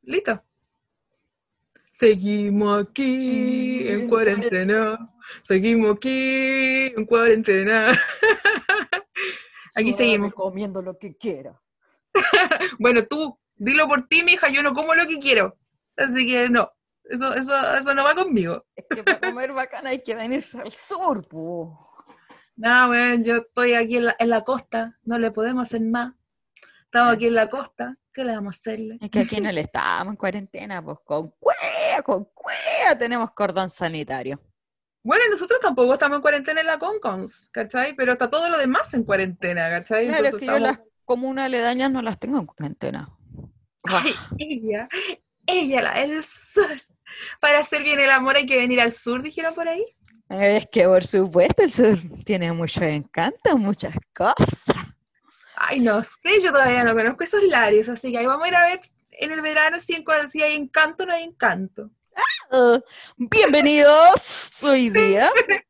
Listo. Seguimos aquí en cuarentena. Seguimos aquí en cuarentena. Aquí Suave seguimos. comiendo lo que quiera. Bueno, tú, dilo por ti, mija, yo no como lo que quiero. Así que no, eso no va conmigo. Es que para comer bacana hay que venirse al sur, po. No, bueno, yo estoy aquí en la costa, no le podemos hacer más. Estamos aquí en la costa, ¿qué le vamos a hacerle? Es que aquí no le estábamos en cuarentena, pues con cuea tenemos cordón sanitario. Bueno, nosotros tampoco estamos en cuarentena en la Concons, ¿cachai? Pero está todo lo demás en cuarentena, ¿cachai? Claro, es Entonces que yo estamos... las comunas aledañas no las tengo en cuarentena. Bah, Ay, ella, la del sur. Para hacer bien el amor hay que venir al sur, dijeron por ahí. es que por supuesto el sur tiene mucho encanto, muchas cosas. Ay, no sé, yo todavía no conozco esos lares, así que ahí vamos a ir a ver en el verano si hay encanto o no hay encanto. Bienvenidos hoy día.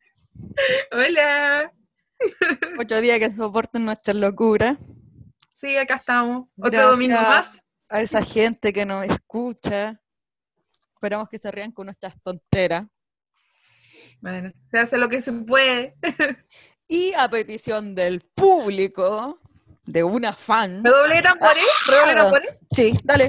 Hola. Otro día que soporten nuestras locuras. Sí, acá estamos. Otro domingo Gracias más. a esa gente que nos escucha. Esperamos que se rían con nuestras tonteras. Bueno, se hace lo que se puede. Y a petición del público, de una fan. ¿Redoble de tambores? ¿Redoble de tambores? Sí, dale.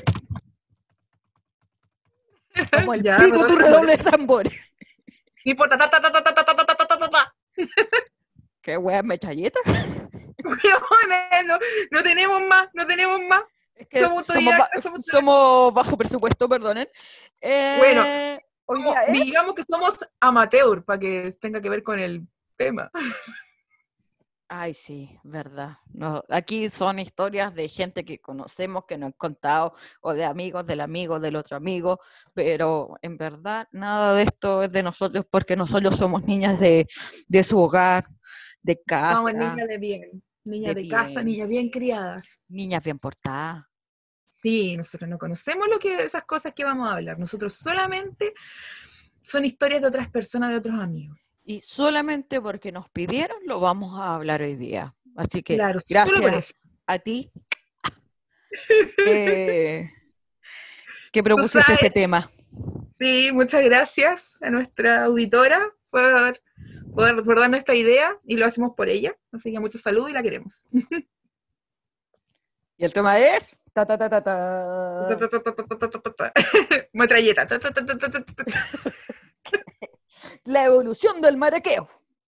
Como el Ya, pico redoble tu de tambores. redoble de tambores. No importa, ta, ta, ta, ta, ta, ta, ta, ta, ta, ta, ta. ¿Qué wea mechalleta? Weona, no, no tenemos más, no tenemos más. Es que Somos autodidactas, somos... somos bajo presupuesto, perdonen. Bueno, Hoy día es. digamos que somos amateur, para que tenga que ver con el tema. Ay, sí, verdad. No, aquí son historias de gente que conocemos, que nos han contado, o de amigos del amigo, del otro amigo, pero en verdad nada de esto es de nosotros porque nosotros somos niñas de su hogar, de Somos casa, niñas de bien, de niñas de casa, bien, niñas bien criadas. niñas bien portadas. Sí, nosotros no conocemos esas cosas que vamos a hablar. Nosotros solamente son historias de otras personas, de otros amigos. Y solamente porque nos pidieron lo vamos a hablar hoy día. Así que Claro, solo por gracias eso. a ti que, que Tú propusiste este sabes, tema. sí, muchas gracias a nuestra auditora por darnos esta idea y lo hacemos por ella. Así que mucho salud y la queremos. Y el tema es... Ta, ta, ta, ta, ta. Metralleta. La evolución del maraqueo.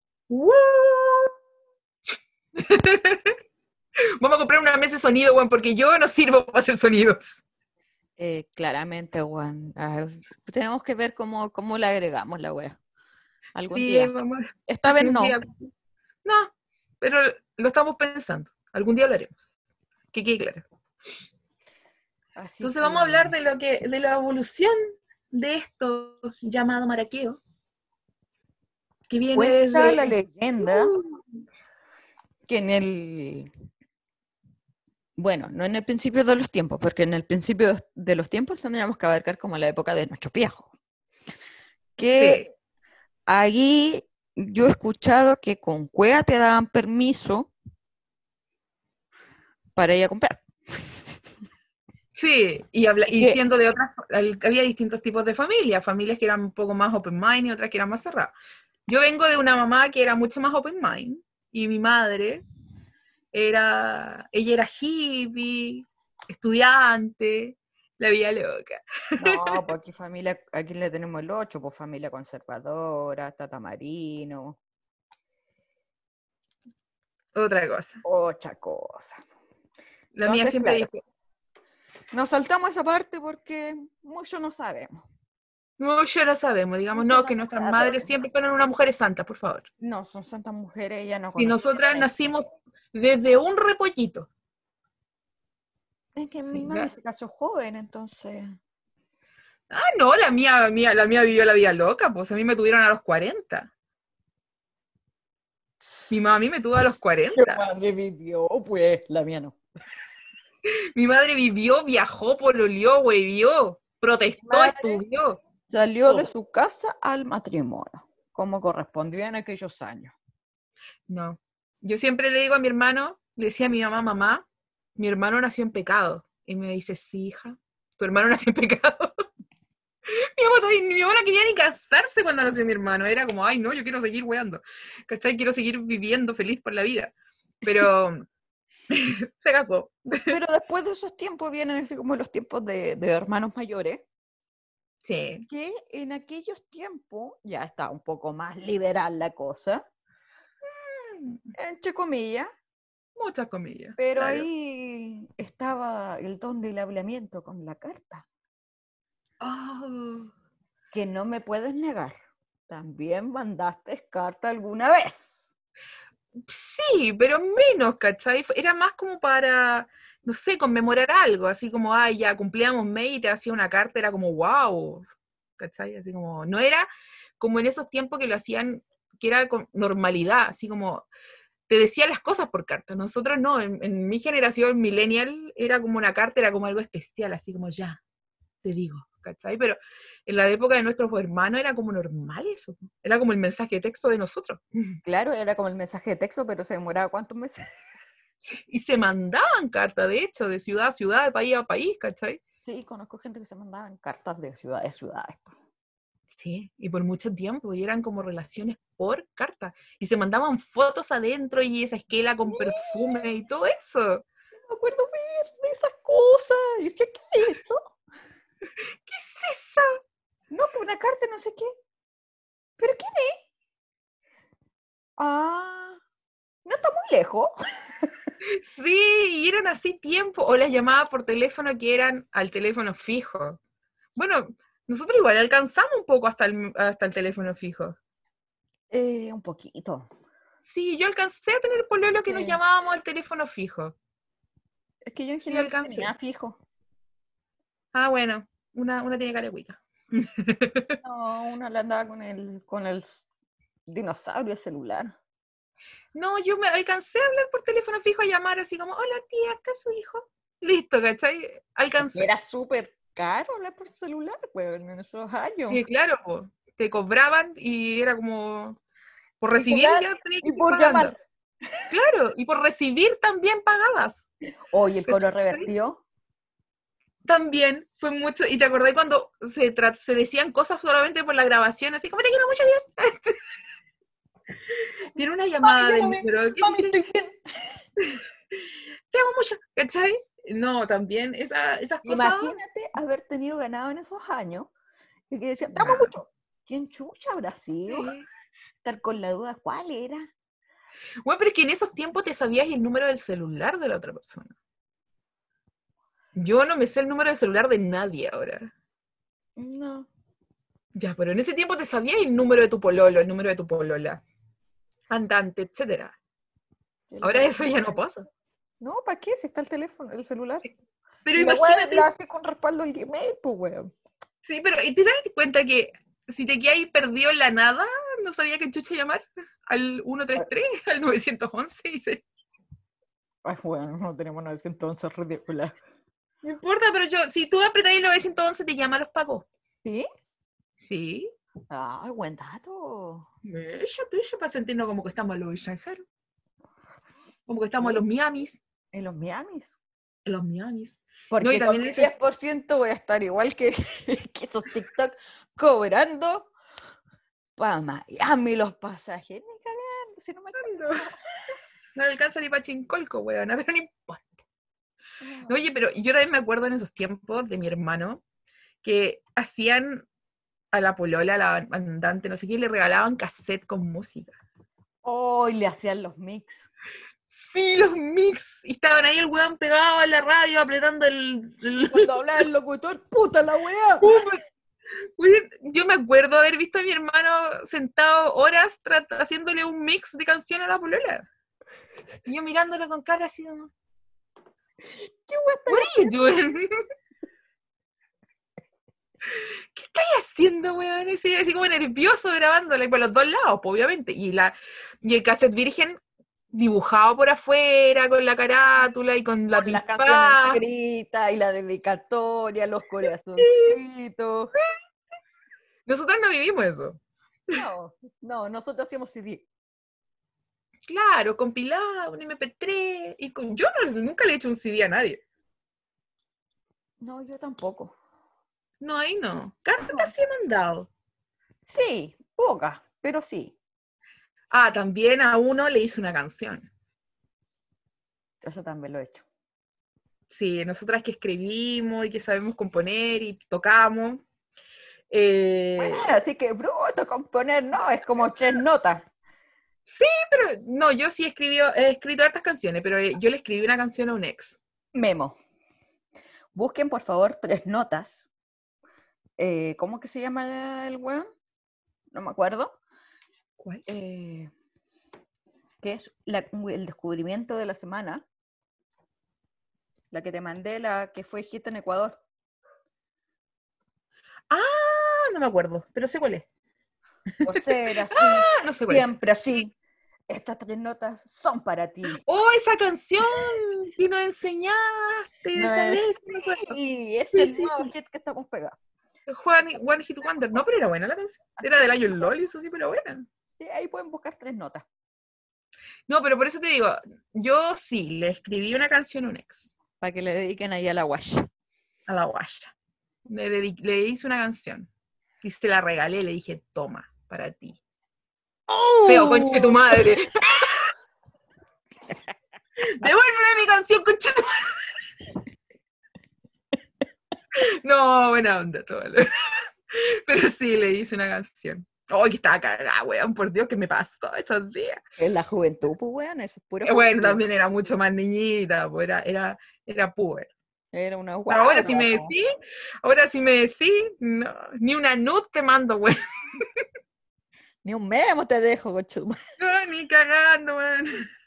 Vamos a comprar una mesa de sonido, Juan, porque yo no sirvo para hacer sonidos. Claramente, Juan. Tenemos que ver cómo le agregamos la wea. Algún Sí, día. vamos, Esta vez algún no. día. No, pero lo estamos pensando. Algún día lo haremos. Que quede claro. Así Entonces vamos a que hablar de la evolución de esto llamado maraqueo, que viene cuenta desde... la leyenda que en el... Bueno, no en el principio de los tiempos, porque en el principio de los tiempos tendríamos que abarcar como la época de nuestros viejos. Que Sí, ahí yo he escuchado que con cueva te daban permiso para ir a comprar. sí, Y y que siendo de otras, había distintos tipos de familias, familias que eran un poco más open mind y otras que eran más cerradas. Yo vengo de una mamá que era mucho más open mind, y mi madre ella era hippie, estudiante, la vida loca. no, pues aquí familia, aquí le tenemos el 8, pues familia conservadora, Tata Marino, Otra cosa. otra cosa. La mía Entonces, siempre claro, dijo, nos saltamos esa parte porque mucho no sabemos. no, ya lo sabemos, digamos, Mucho no, no que lo nuestras madres sabemos. siempre fueron unas mujeres santas, por favor. No, son santas mujeres, ellas no Si conocieron nosotras esto. nacimos desde un repollito. Es que mi Sí, mami se casó joven, entonces. no, la mía vivió la vida loca, pues a mí me tuvieron a los 40. Mi mamá a mí me tuvo a los ¿Qué 40. madre vivió? Pues la mía no. Mi madre vivió, viajó, pololeó, huevió, Mi protestó, madre estudió. salió de Todo. su casa al matrimonio, como correspondía en aquellos años. No. Yo siempre le digo a mi hermano, le decía a mi mamá, mamá, mi hermano nació en pecado. Y me dice, sí, hija. Tu hermano nació en pecado. Mi mamá no quería ni casarse cuando nació mi hermano. Era como, ay, no, yo quiero seguir weando. ¿Cachai? Quiero seguir viviendo feliz por la vida. Pero se casó. Pero después de esos tiempos vienen así como los tiempos de hermanos mayores, Sí. que en aquellos tiempos ya está un poco más liberal la cosa, entre comillas, Muchas comillas, pero claro. ahí estaba el don del hablamiento con la carta, Oh, que no me puedes negar. También mandaste carta alguna vez. sí, pero menos, ¿cachai? Era más como para, no sé, conmemorar algo, así como, ay, ya cumplíamos mes y te hacía una carta, era como, wow, ¿cachai? Así como, no era como en esos tiempos que lo hacían, que era con normalidad, así como, te decía las cosas por carta. Nosotros no, en mi generación millennial era como una carta, era como algo especial, así como, ya, te digo, ¿cachai? Pero en la época de nuestros hermanos era como normal eso, era como el mensaje de texto de nosotros. Claro, era como el mensaje de texto, pero se demoraba ¿cuántos meses? Y se mandaban cartas, de hecho, de ciudad a ciudad, de país a país, ¿cachai? Sí, conozco gente que se mandaban cartas de ciudades a ciudades. Sí, y por mucho tiempo, y eran como relaciones por carta. Y se mandaban fotos adentro y esa esquela con Sí, perfume y todo eso. me acuerdo ver de esas cosas. Y decía, ¿qué es eso? ¿Qué es eso? No, que una carta, no sé qué. ¿Pero quién es? Ah, no está muy lejos. Sí, y eran así tiempo, o las llamadas por teléfono que eran al teléfono fijo. Bueno, nosotros igual alcanzamos un poco hasta el teléfono fijo. Un poquito. Sí, yo alcancé a tener pololo que nos Sí. llamábamos al teléfono fijo. Es que yo en Sí, general tenía alcancé. fijo. Ah, bueno, una tiene cara de cuica. No, una la andaba con el dinosaurio celular. No, yo me alcancé a hablar por teléfono fijo, a llamar así como, hola tía, ¿está su hijo? Listo, ¿cachai? Es que Alcancé. era súper caro hablar por celular, pues, en esos años. Y claro, po, te cobraban y era como, por Y recibir cobrar ya tenías y que ir por pagando. llamar. Claro, y por recibir también pagabas. Oye, el cobro ¿Cachai? revertido. También fue mucho, y te acordás cuando se decían cosas solamente por la grabación, así como te quiero mucho, Dios. Tiene una Mami, llamada del llámame. número que Mami, dice, estoy bien. te amo mucho, ¿cachai? No, también esas cosas. Imagínate haber tenido ganado en esos años y que decía, te amo Nah, mucho. ¿Quién chucha habrá sido? sí. Estar con la duda, ¿cuál era? Bueno, pero es que en esos tiempos te sabías el número del celular de la otra persona. Yo no me sé el número del celular de nadie ahora. No. Ya, pero en ese tiempo te sabías el número de tu pololo, el número de tu polola, andante, etcétera. ¿Qué le Ahora pasa eso al ya no teléfono? pasa. No, ¿para qué? Si está el teléfono, el celular. Pero Y la weá imagínate, la hace con respaldo al Gmail, pues weón. sí, pero ¿y te das cuenta que si te quedas ahí perdido en la nada, no sabía qué chucha llamar? Al 133, al 911, y se... Ay, bueno, no tenemos nada, es que entonces ridícula. No importa, pero yo, si tú apretas el 911, te llama a los pagos. ¿Sí? Sí, Ay, buen dato. ella para sentirnos como que estamos en los extranjeros, como que estamos en los ¿Sí? Miamis, En los Miamis. en los Miamis. No, y Porque con también en mi ese... 10% voy a estar igual que, que esos TikTok cobrando para Miami los pasajes. Ni cagando, si no me No, alcanza. no le alcanza ni para Chincolco, weona, pero no importa. No, No. oye, pero yo también me acuerdo en esos tiempos de mi hermano que hacían a la polola, a la andante, no sé qué, le regalaban cassette con música. Hoy le hacían los mix. Sí, los mix. Y estaban ahí el weón pegado a la radio apretando Y cuando hablaba el locutor, puta la weá. Weón, yo me acuerdo haber visto a mi hermano sentado horas haciéndole un mix de canciones a la polola. Y yo mirándolo con cara así como, ¿Qué weá what estáis are you haciendo? doing? ¿Qué estáis haciendo, weón? Así como nervioso grabándola, y por los dos lados, pues, obviamente. Y el cassette virgen dibujado por afuera, con la carátula y con la Con las canciones pispa. escritas y la dedicatoria, los corazoncitos. Nosotros no vivimos eso. No, no, nosotros hacíamos CD. Claro, compilado, un MP3. Yo nunca le he hecho un CD a nadie. No, yo tampoco. No, ahí no. No. Cartas sí he mandado. Sí, pocas, pero sí. Ah, también a uno le hice una canción. Eso también lo he hecho. Sí, nosotras que escribimos y que sabemos componer y tocamos. Bueno, Eh, así que bruto componer, no, es como 3 notas. sí, pero no, yo sí he escrito hartas canciones, pero yo le escribí una canción a un ex. Memo. Busquen, por favor, 3 notas. ¿Cómo que se llama el weón? No me acuerdo. ¿Cuál? Eh, que es el descubrimiento de la semana. La que te mandé, la que fue hit en Ecuador. Ah, no me acuerdo, pero sé cuál es. Por ser así, Ah, no sé cuál es. siempre Sí. así. Estas 3 notas son para ti. Oh, esa canción que nos enseñaste de No esa es, vez, sí me acuerdo. sí, es Sí, el sí, nuevo sí. hit que estamos pegados. One Hit Wonder. No, pero era buena la canción. Era Así del que año LOL, eso sí, pero buena. sí, ahí pueden buscar 3 notas. No, pero por eso te digo, yo sí, le escribí una canción a un ex, Para que le dediquen ahí a la guaya. a la guaya. Le hice una canción y se la regalé, le dije, toma, para ti. Feo, conche de tu ¡Oh! madre. Devuélveme mi canción, conche de tu madre. No, buena onda, todo. Pero sí, le hice una canción. Oh, que estaba cagada, weón, por Dios, ¿qué me pasó esos días? Es la juventud, pues, weón, eso es pura Bueno, juventud. también era mucho más niñita, pues era puber. Era una Pero guagua, po. ahora sí me decís, no, ni una nud te mando, weón. Ni un memo te dejo, cochuma. No, ni cagando, weón.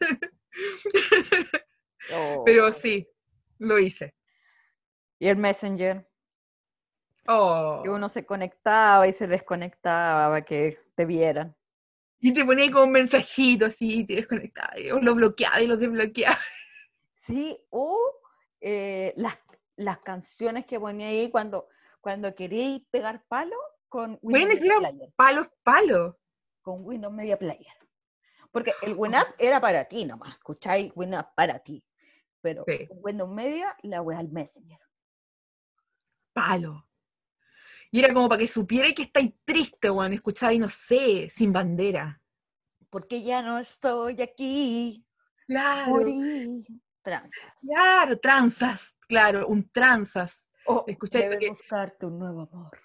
Pero Oh. sí, lo hice. Y el Messenger, que Oh. uno se conectaba y se desconectaba para que te vieran. Y te ponía como un mensajito así, y te desconectaba, y lo bloqueaba y lo desbloqueaba. Sí, o las canciones que ponía ahí cuando queríais pegar palo con Windows Bueno, eso Media eran Player. palos, palos. Con Windows Media Player. Porque el WinUp era para ti nomás, ¿escucháis? WinUp para ti. Pero Sí, Windows Media, la wea al Messenger. palo. Y era como para que supiera que estáis triste, weón. Escucháis, no sé, sin bandera. Porque ya no estoy aquí, Claro, morí. Tranzas. claro, tranzas, claro, un tranzas. O Escucháis debes que buscarte un nuevo amor.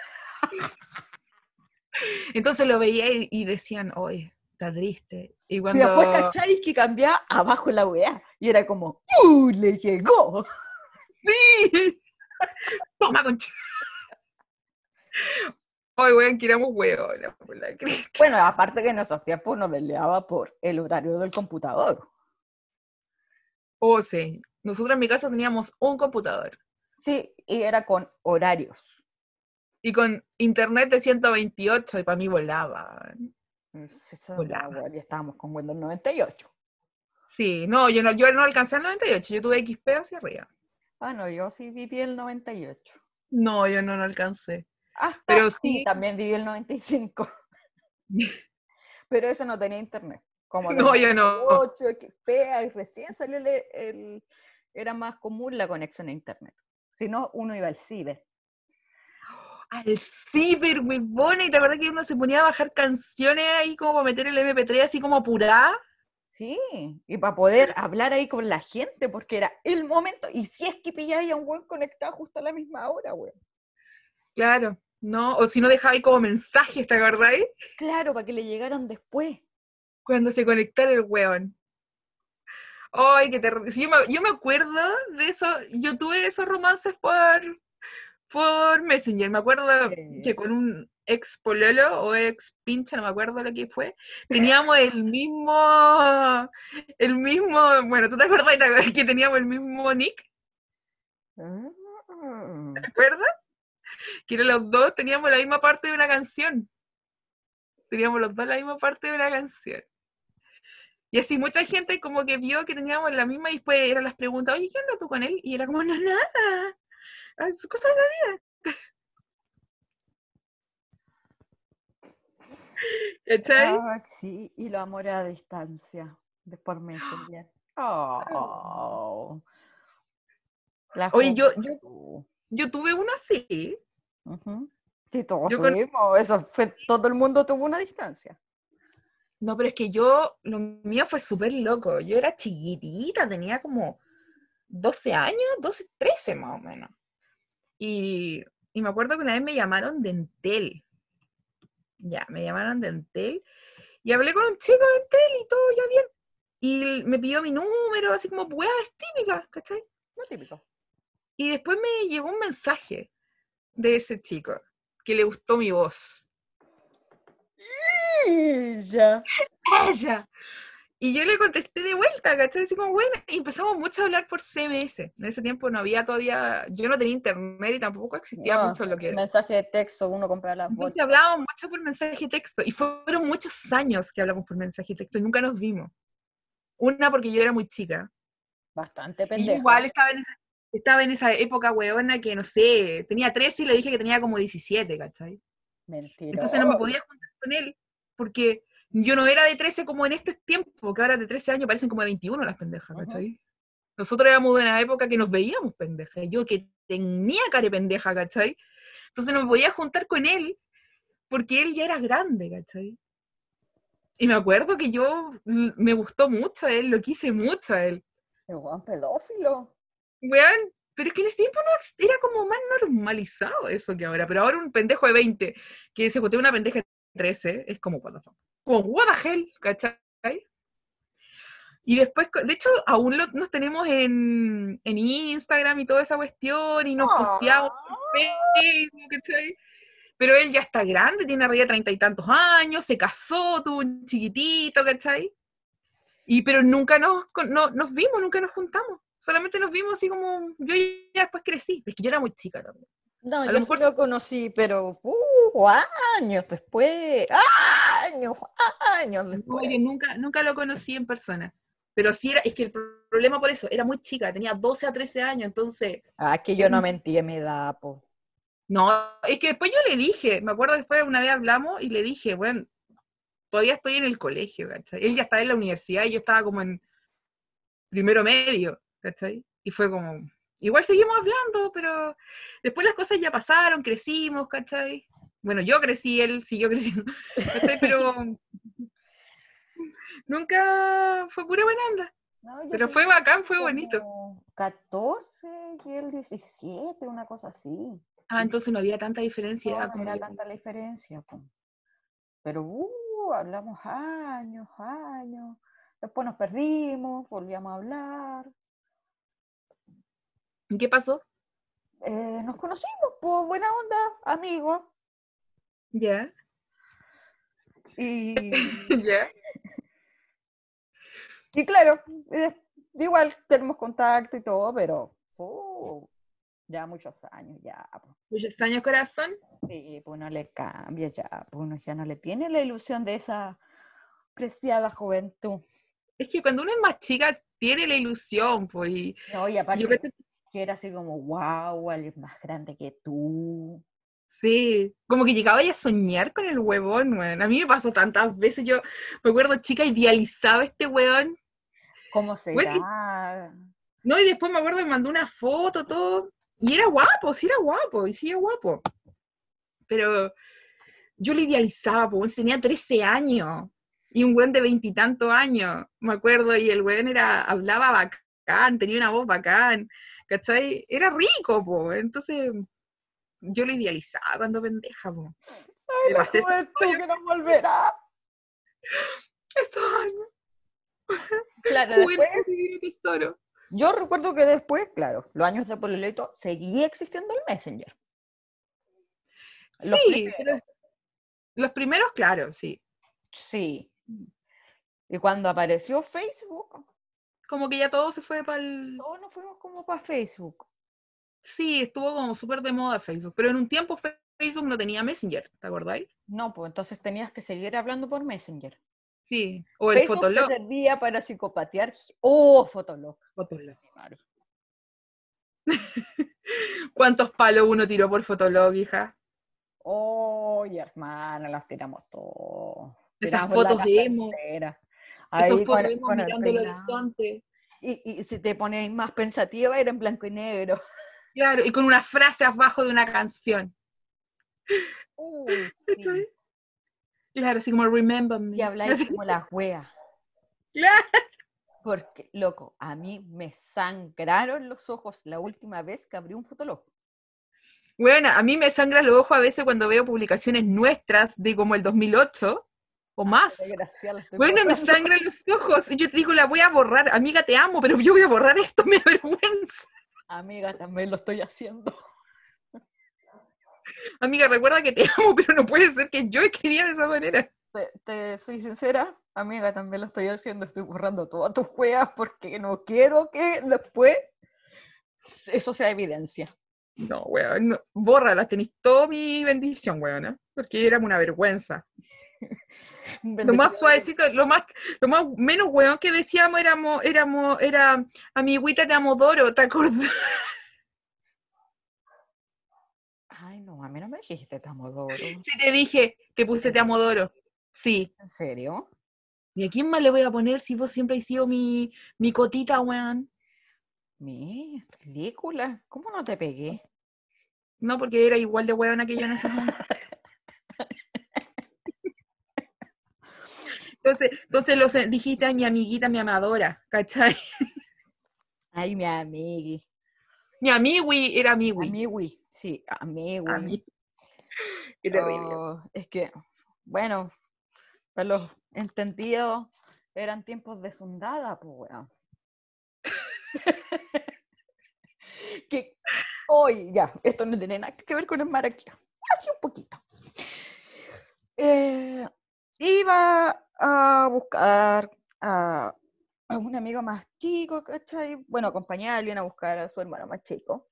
entonces lo veía y decían, oye, está triste. Y Y después cuando, cacháis que cambiaba abajo la weá. Y era como, le llegó. ¡sí! Toma, concha. Oye, weón, que éramos weones, por la cresta. Bueno, aparte que en esos tiempos uno peleaba por el horario del computador. Oh, sí. Nosotros en mi casa teníamos un computador. Sí, y era con horarios. Y con internet de 128, y para mí volaba. Volaba. Ya estábamos con Windows 98. Sí, no, yo no alcancé el 98, yo tuve XP hacia arriba. Ah, no, yo sí viví el 98. No, yo no lo alcancé. Hasta, Pero sí, sí, también viví el 95, pero eso no tenía internet. Como del no, yo no. 98, XP, y recién salió era más común la conexión a internet. Si no, uno iba al ciber. Al ciber, huevona, y la verdad que uno se ponía a bajar canciones ahí como para meter el MP3 así como apurada. Sí, y para poder hablar ahí con la gente, porque era el momento, y si es que pilláis a un buen conectado justo a la misma hora, güey. Claro, ¿no? O si no dejaba ahí como mensajes, ¿te acordáis? Claro, para que le llegaran después. Cuando se conectara el weón. Ay, qué terrible. Sí, yo me acuerdo de eso, yo tuve esos romances por Messenger. Me acuerdo que con un ex pololo o ex pincha, no me acuerdo lo que fue, teníamos bueno, ¿tú te acuerdas que teníamos el mismo nick? Ah, ¿Te acuerdas? Que eran los dos, teníamos la misma parte de una canción. Teníamos los dos la misma parte de una canción. Y así mucha gente como que vio que teníamos la misma y después eran las preguntas, oye, ¿qué onda tú con él? Y era como, no, nada. Ay, sus cosas de la vida. ¿Cachai? ah, sí, y los amores a distancia, de por Messenger. Oh, La Oye, juventud. yo tuve una así. Ujú. Sí, todos Yo conocí, tuvimos, eso fue, todo el mundo tuvo una distancia. no, pero es que lo mío fue súper loco. Yo era chiquitita, tenía como 12 años, 12 13 más o menos. Y, y me acuerdo que una vez me llamaron de Entel. Ya, me llamaron de Entel. Y hablé con un chico de Entel y todo ya bien. Y me pidió mi número, así como weas típicas, ¿cachai? Lo típico. Y después me llegó un mensaje de ese chico, que le gustó mi voz. Y ya. ¡Ella! Y yo le contesté de vuelta, ¿cachai? Así como, bueno, y empezamos mucho a hablar por CMS. En ese tiempo no había todavía, yo no tenía internet y tampoco existía No, mucho lo que... mensaje de texto, uno compra las Entonces bolsas. hablábamos mucho por mensaje de texto, y fueron muchos años que hablamos por mensaje de texto, y nunca nos vimos. Una porque yo era muy chica, Bastante y yo pendeja. igual estaba en esa época, weona, que no sé, tenía 13 y le dije que tenía como 17, ¿cachai? Entonces no me Mentiroso. podía juntar con él, porque yo no era de 13 como en este tiempo, que ahora de 13 años parecen como de 21 las pendejas, Ujú. ¿cachai? Nosotros éramos de una época que nos veíamos pendejas, yo que tenía cara de pendeja, ¿cachai? Entonces no me podía juntar con él, porque él ya era grande, ¿cachai? Y me acuerdo que me gustó mucho a él, lo quise mucho a él. El weón pedófilo. Weón, pero es que en ese tiempo no, era como más normalizado eso que ahora, pero ahora un pendejo de 20 que se jotea una pendeja de 13 es como, what the fuck. Como, what the hell, ¿cachai? Y después, de hecho, aún nos tenemos en Instagram y toda esa cuestión, y nos posteamos Ah, en Facebook, ¿cachai? Pero él ya está grande, tiene arriba de 30 y tantos años, se casó, tuvo un chiquitito, ¿cachai? Pero nunca nos vimos, nunca nos juntamos. Solamente nos vimos así como, yo ya después crecí, es que yo era muy chica también. no, A lo yo sí mejor, lo conocí, pero años después. Años, años no, después. yo nunca lo conocí en persona. Pero sí es que el problema por eso, era muy chica, tenía 12 a 13 años, entonces, Ah, es que yo era no mentí en mi edad, po. no, es que después yo le dije, me acuerdo después una vez hablamos y le dije, bueno, todavía estoy en el colegio, ¿cachai? Él ya estaba en la universidad y yo estaba como en primero medio, ¿cachai? Y fue como, igual seguimos hablando, pero después las cosas ya pasaron, crecimos, ¿cachai? Bueno, yo crecí, él siguió creciendo, ¿cachai? Pero nunca fue pura buena onda. No, yo Pero fue tenía bacán, fue bonito. como 14 y él 17, una cosa así. Ah, entonces no había tanta No, diferencia no como era yo. tanta la diferencia, po. Pero hablamos años, años. Después nos perdimos, volvíamos a hablar. ¿Y qué pasó? Nos conocimos, pues buena onda, amigos. Ya, Y, ya. y claro, igual tenemos contacto y todo, pero ya muchos años, ya. Pues. Muchos años, corazón. Sí, pues no le cambia ya, pues uno ya no le tiene la ilusión de esa preciada juventud. Es que cuando uno es más chica, tiene la ilusión, pues, No, y y yo aparte creo que que era así como, wow, alguien más grande que tú. sí, como que llegaba ya a soñar con el huevón, weón. A mí me pasó tantas veces, yo me acuerdo chica, idealizaba a este huevón. ¿Cómo Bueno, será? no, y después me acuerdo que me mandó una foto, todo, y era guapo, sí era guapo, y sí era guapo. Pero yo lo idealizaba, pues tenía 13 años, y un weón de veintitantos años, me acuerdo, y el weón hablaba bacán, tenía una voz bacán, ¿cachai? Era rico, pues, entonces yo lo idealizaba cuando pendeja, pues. Ay, Me la pasé esos juventud que no volverá. años. Claro, después, Juventud divino tesoro. yo recuerdo que después, claro, los años de Pololito, seguía existiendo el Messenger. Los Sí, pero primeros, los primeros, claro, sí. sí. Y cuando apareció Facebook, Como que ya todo se fue para el... todos nos fuimos como para Facebook. Sí, estuvo como súper de moda Facebook, pero en un tiempo Facebook no tenía Messenger, ¿te acordáis? No, pues entonces tenías que seguir hablando por Messenger. Sí, o el Facebook te Fotolog. servía para psicopatear. Oh, Fotolog. Fotolog. Claro. ¿Cuántos palos uno tiró por Fotolog, hija? Oh, hermana, las tiramos todos. Esas Tiramos la fotos casa emo, entera. esos Ahí fotos emo con el mirando el peinado. horizonte. Y si te pones más pensativa, era en blanco y negro. Claro, y con una frase abajo de una canción. Uy, sí. ¿Cachai? Claro, así como Remember Y Me. habláis Así, como las weas. claro. Porque, loco, a mí me sangraron los ojos la última vez que abrí un fotolog. Bueno, a mí me sangran los ojos a veces cuando veo publicaciones nuestras de como el 2008 o Ay, qué más. desgracia, la estoy Bueno, me borrando. sangran los ojos y yo te digo, la voy a borrar. Amiga, te amo, pero yo voy a borrar esto, me avergüenza. Amiga, también lo estoy haciendo. Amiga, recuerda que te amo, pero no puede ser que yo escribía de esa manera. Te soy sincera, amiga, también lo estoy haciendo. Estoy borrando todas tus weas porque no quiero que después eso sea evidencia. No, weón, no, bórralas, tenéis toda mi bendición, weón, ¿no? Porque era una vergüenza. Lo más Bendecido eres. suavecito, lo más menos weón que decíamos era amiguita de Amodoro, ¿te acordás? Ay, no, a mí no me dijiste Tamodoro. Sí, te dije, te puse te Amodoro. Sí. ¿En serio? ¿Y a quién más le voy a poner si vos siempre has sido mi cotita, weón? Mi ridícula. ¿Cómo no te pegué? No, porque era igual de weona que yo en ese momento. Entonces dijiste a mi amiguita, mi amadora, ¿cachai? Ay, mi amigui. Mi amigui era amigui. Amigui, sí, A amigui. mí. Qué terrible. Oh, es que, bueno, para los entendidos, eran tiempos de sondada, pues, weón. Que hoy, ya, esto no tiene nada que ver con el maraquía. Así un poquito. Eh, Iba a buscar a un amigo más chico, ¿cachai? Bueno, acompañé a alguien a buscar a su hermano más chico.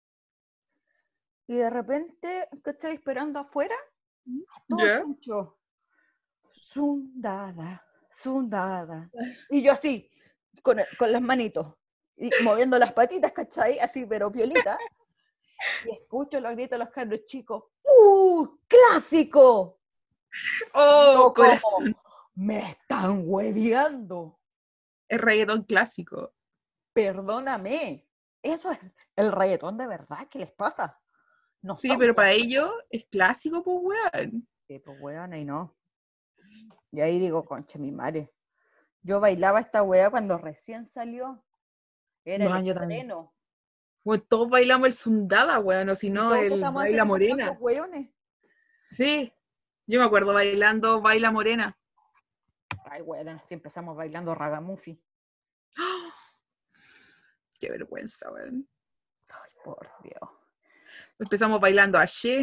Y de repente, ¿cachai? Esperando afuera, todo ¿Ya? escucho, Sundada, Sundada. Y yo así, con las manitos, y moviendo las patitas, ¿cachai? Así, pero piolita. Y escucho los gritos de los cabros chicos. ¡Clásico! Y Oh, yo como, corazón. me están hueveando. Es reggaetón clásico. Perdóname. Eso es el reggaetón de verdad. ¿Qué les pasa? No Sí, son pero para clásicos. ellos es clásico, pues, weón. Sí, pues weón, y no. Y ahí digo, concha, mi madre. Yo bailaba esta wea cuando recién salió. Era el No, yo también. estreno. Bueno, todos bailamos el sundada, weón, o si Y no, todos el tratamos de hacer baila esos pasos morena. weones. Sí, yo me acuerdo bailando baila morena. Ay, weón, así empezamos bailando ragamuffin. ¡Oh! Qué vergüenza, weón. Ay, por Dios. Empezamos bailando ayer.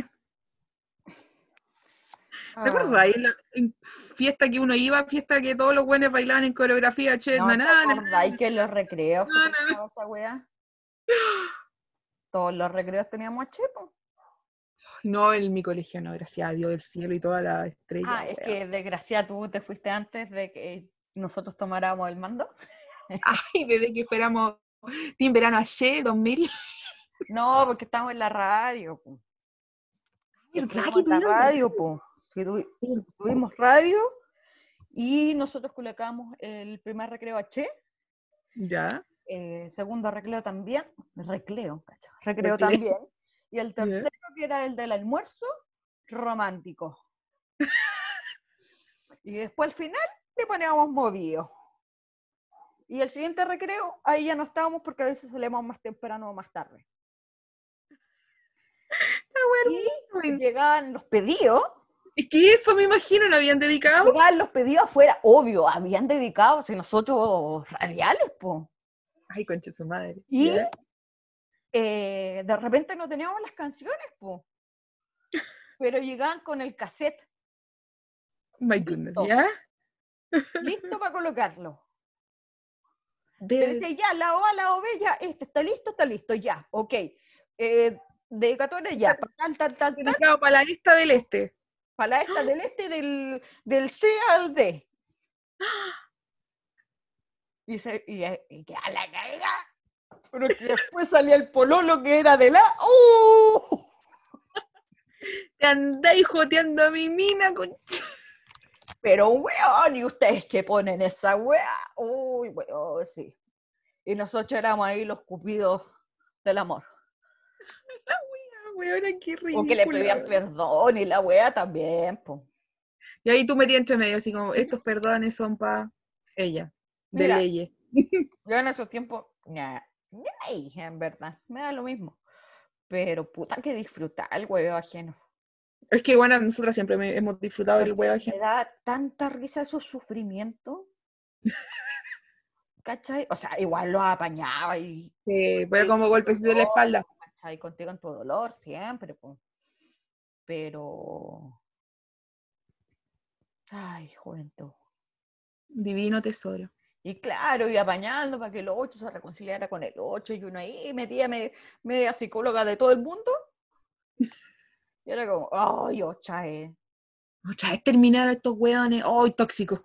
¿Te acuerdas? Ah, Ahí en fiesta que uno iba, fiesta que todos los buenos bailaban en coreografía, che, ¿no na, te na, na, acordáis que en los recreos se na, na, na. cantaba esa wea? Todos los recreos teníamos a Chepo. No, en mi colegio no, gracias a Dios del cielo y toda la estrella, Ah, es weón. que desgracia tú te fuiste antes de que nosotros tomáramos el mando. Ay, desde que fuéramos Team Verano ayer, 2000. No, porque estamos en la radio, po. ¿Verdad Estuvimos que en la tuvieron la... radio, po. Sí, tuvimos radio y nosotros colocamos el primer recreo H, Ya, segundo recreo también, recreo recreo. también, y el Ya. tercero, que era el del almuerzo, romántico. Y después al final le poníamos movido. Y el siguiente recreo, ahí ya no estábamos porque a veces salíamos más temprano o más tarde. Está Y bueno. llegaban los pedidos, Es que eso me imagino, ¿lo habían dedicado? afuera, obvio, habían dedicado, si nosotros radiales, pues. Ay, concha su madre. Y ¿Ya? de repente no teníamos las canciones, pues, pero llegaban con el cassette My goodness, listo, ¿ya? listo para colocarlo. Te De... decía, ya, la O, B, ya, está listo, ya, ok. Dedicatoria ya, tal, Dedicado para la lista del este. para la esta del este, del C al D. Y que a la carga. Pero que después salía el pololo que era de la. ¡Uh! Te andáis joteando a mi mina, Pero weón, ¿y ustedes qué ponen esa weá? Uy, weón, sí. Y nosotros éramos ahí los cupidos del amor. La wea, weona, qué O que le ridícula. pedían perdón y la wea también, pues. Y ahí tú metías entre medio, así como, estos perdones son para ella, de Mira, leyes. yo en esos tiempos, en verdad, me da lo mismo. Pero puta que disfrutar el huevo ajeno. Es que bueno, nosotras siempre hemos disfrutado del Porque huevo me ajeno. da tanta risa esos sufrimientos, ¿cachai? O sea, igual los apañaba y Pero como golpecito en la espalda. ¿cachai? Contigo en tu dolor siempre, pues. Pero, ay, juventud. Divino tesoro. Y claro, y apañando para que el 8 se reconciliara con el 8 y uno ahí metía media psicóloga de todo el mundo. Y era como, ay, ocha, Otra vez terminaron estos hueones. ¡Ay, tóxicos!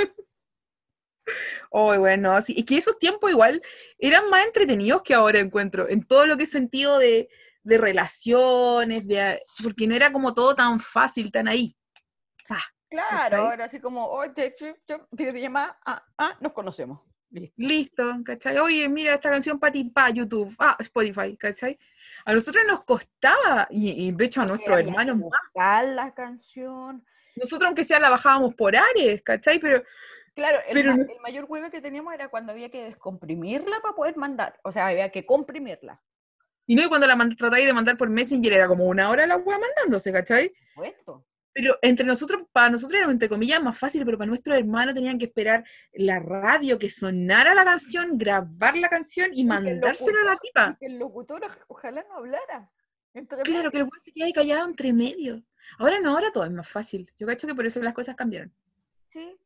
¡Ay, bueno! Sí. Es que esos tiempos igual eran más entretenidos que ahora encuentro. En todo lo que es sentido de relaciones, porque no era como todo tan fácil, tan ahí. Claro, ¿Cachai? ahora así como, oye, videollamada, nos conocemos. Listo. Listo, ¿cachai? Oye, mira esta canción para ti, pa, YouTube, Spotify, ¿cachai? A nosotros nos costaba, y de hecho a Porque nuestros había que hermanos más, buscar la canción. nosotros aunque sea la bajábamos por Ares, ¿cachai? Claro, Pero no, el mayor huevo que teníamos era cuando había que descomprimirla para poder mandar. O sea, había que comprimirla. y no, y cuando tratáis de mandar por Messenger era como una hora la wea mandándose, ¿cachai? Puesto. Pero entre nosotros, para nosotros era entre comillas más fácil, pero para nuestros hermanos tenían que esperar la radio, que sonara la canción, grabar la canción y mandársela a la Y tipa. que el locutor ojalá no hablara. Entre Claro, que el medio. weón se queda ahí callado entre medio. Ahora no, ahora todo es más fácil. Yo cacho que por eso las cosas cambiaron. Sí.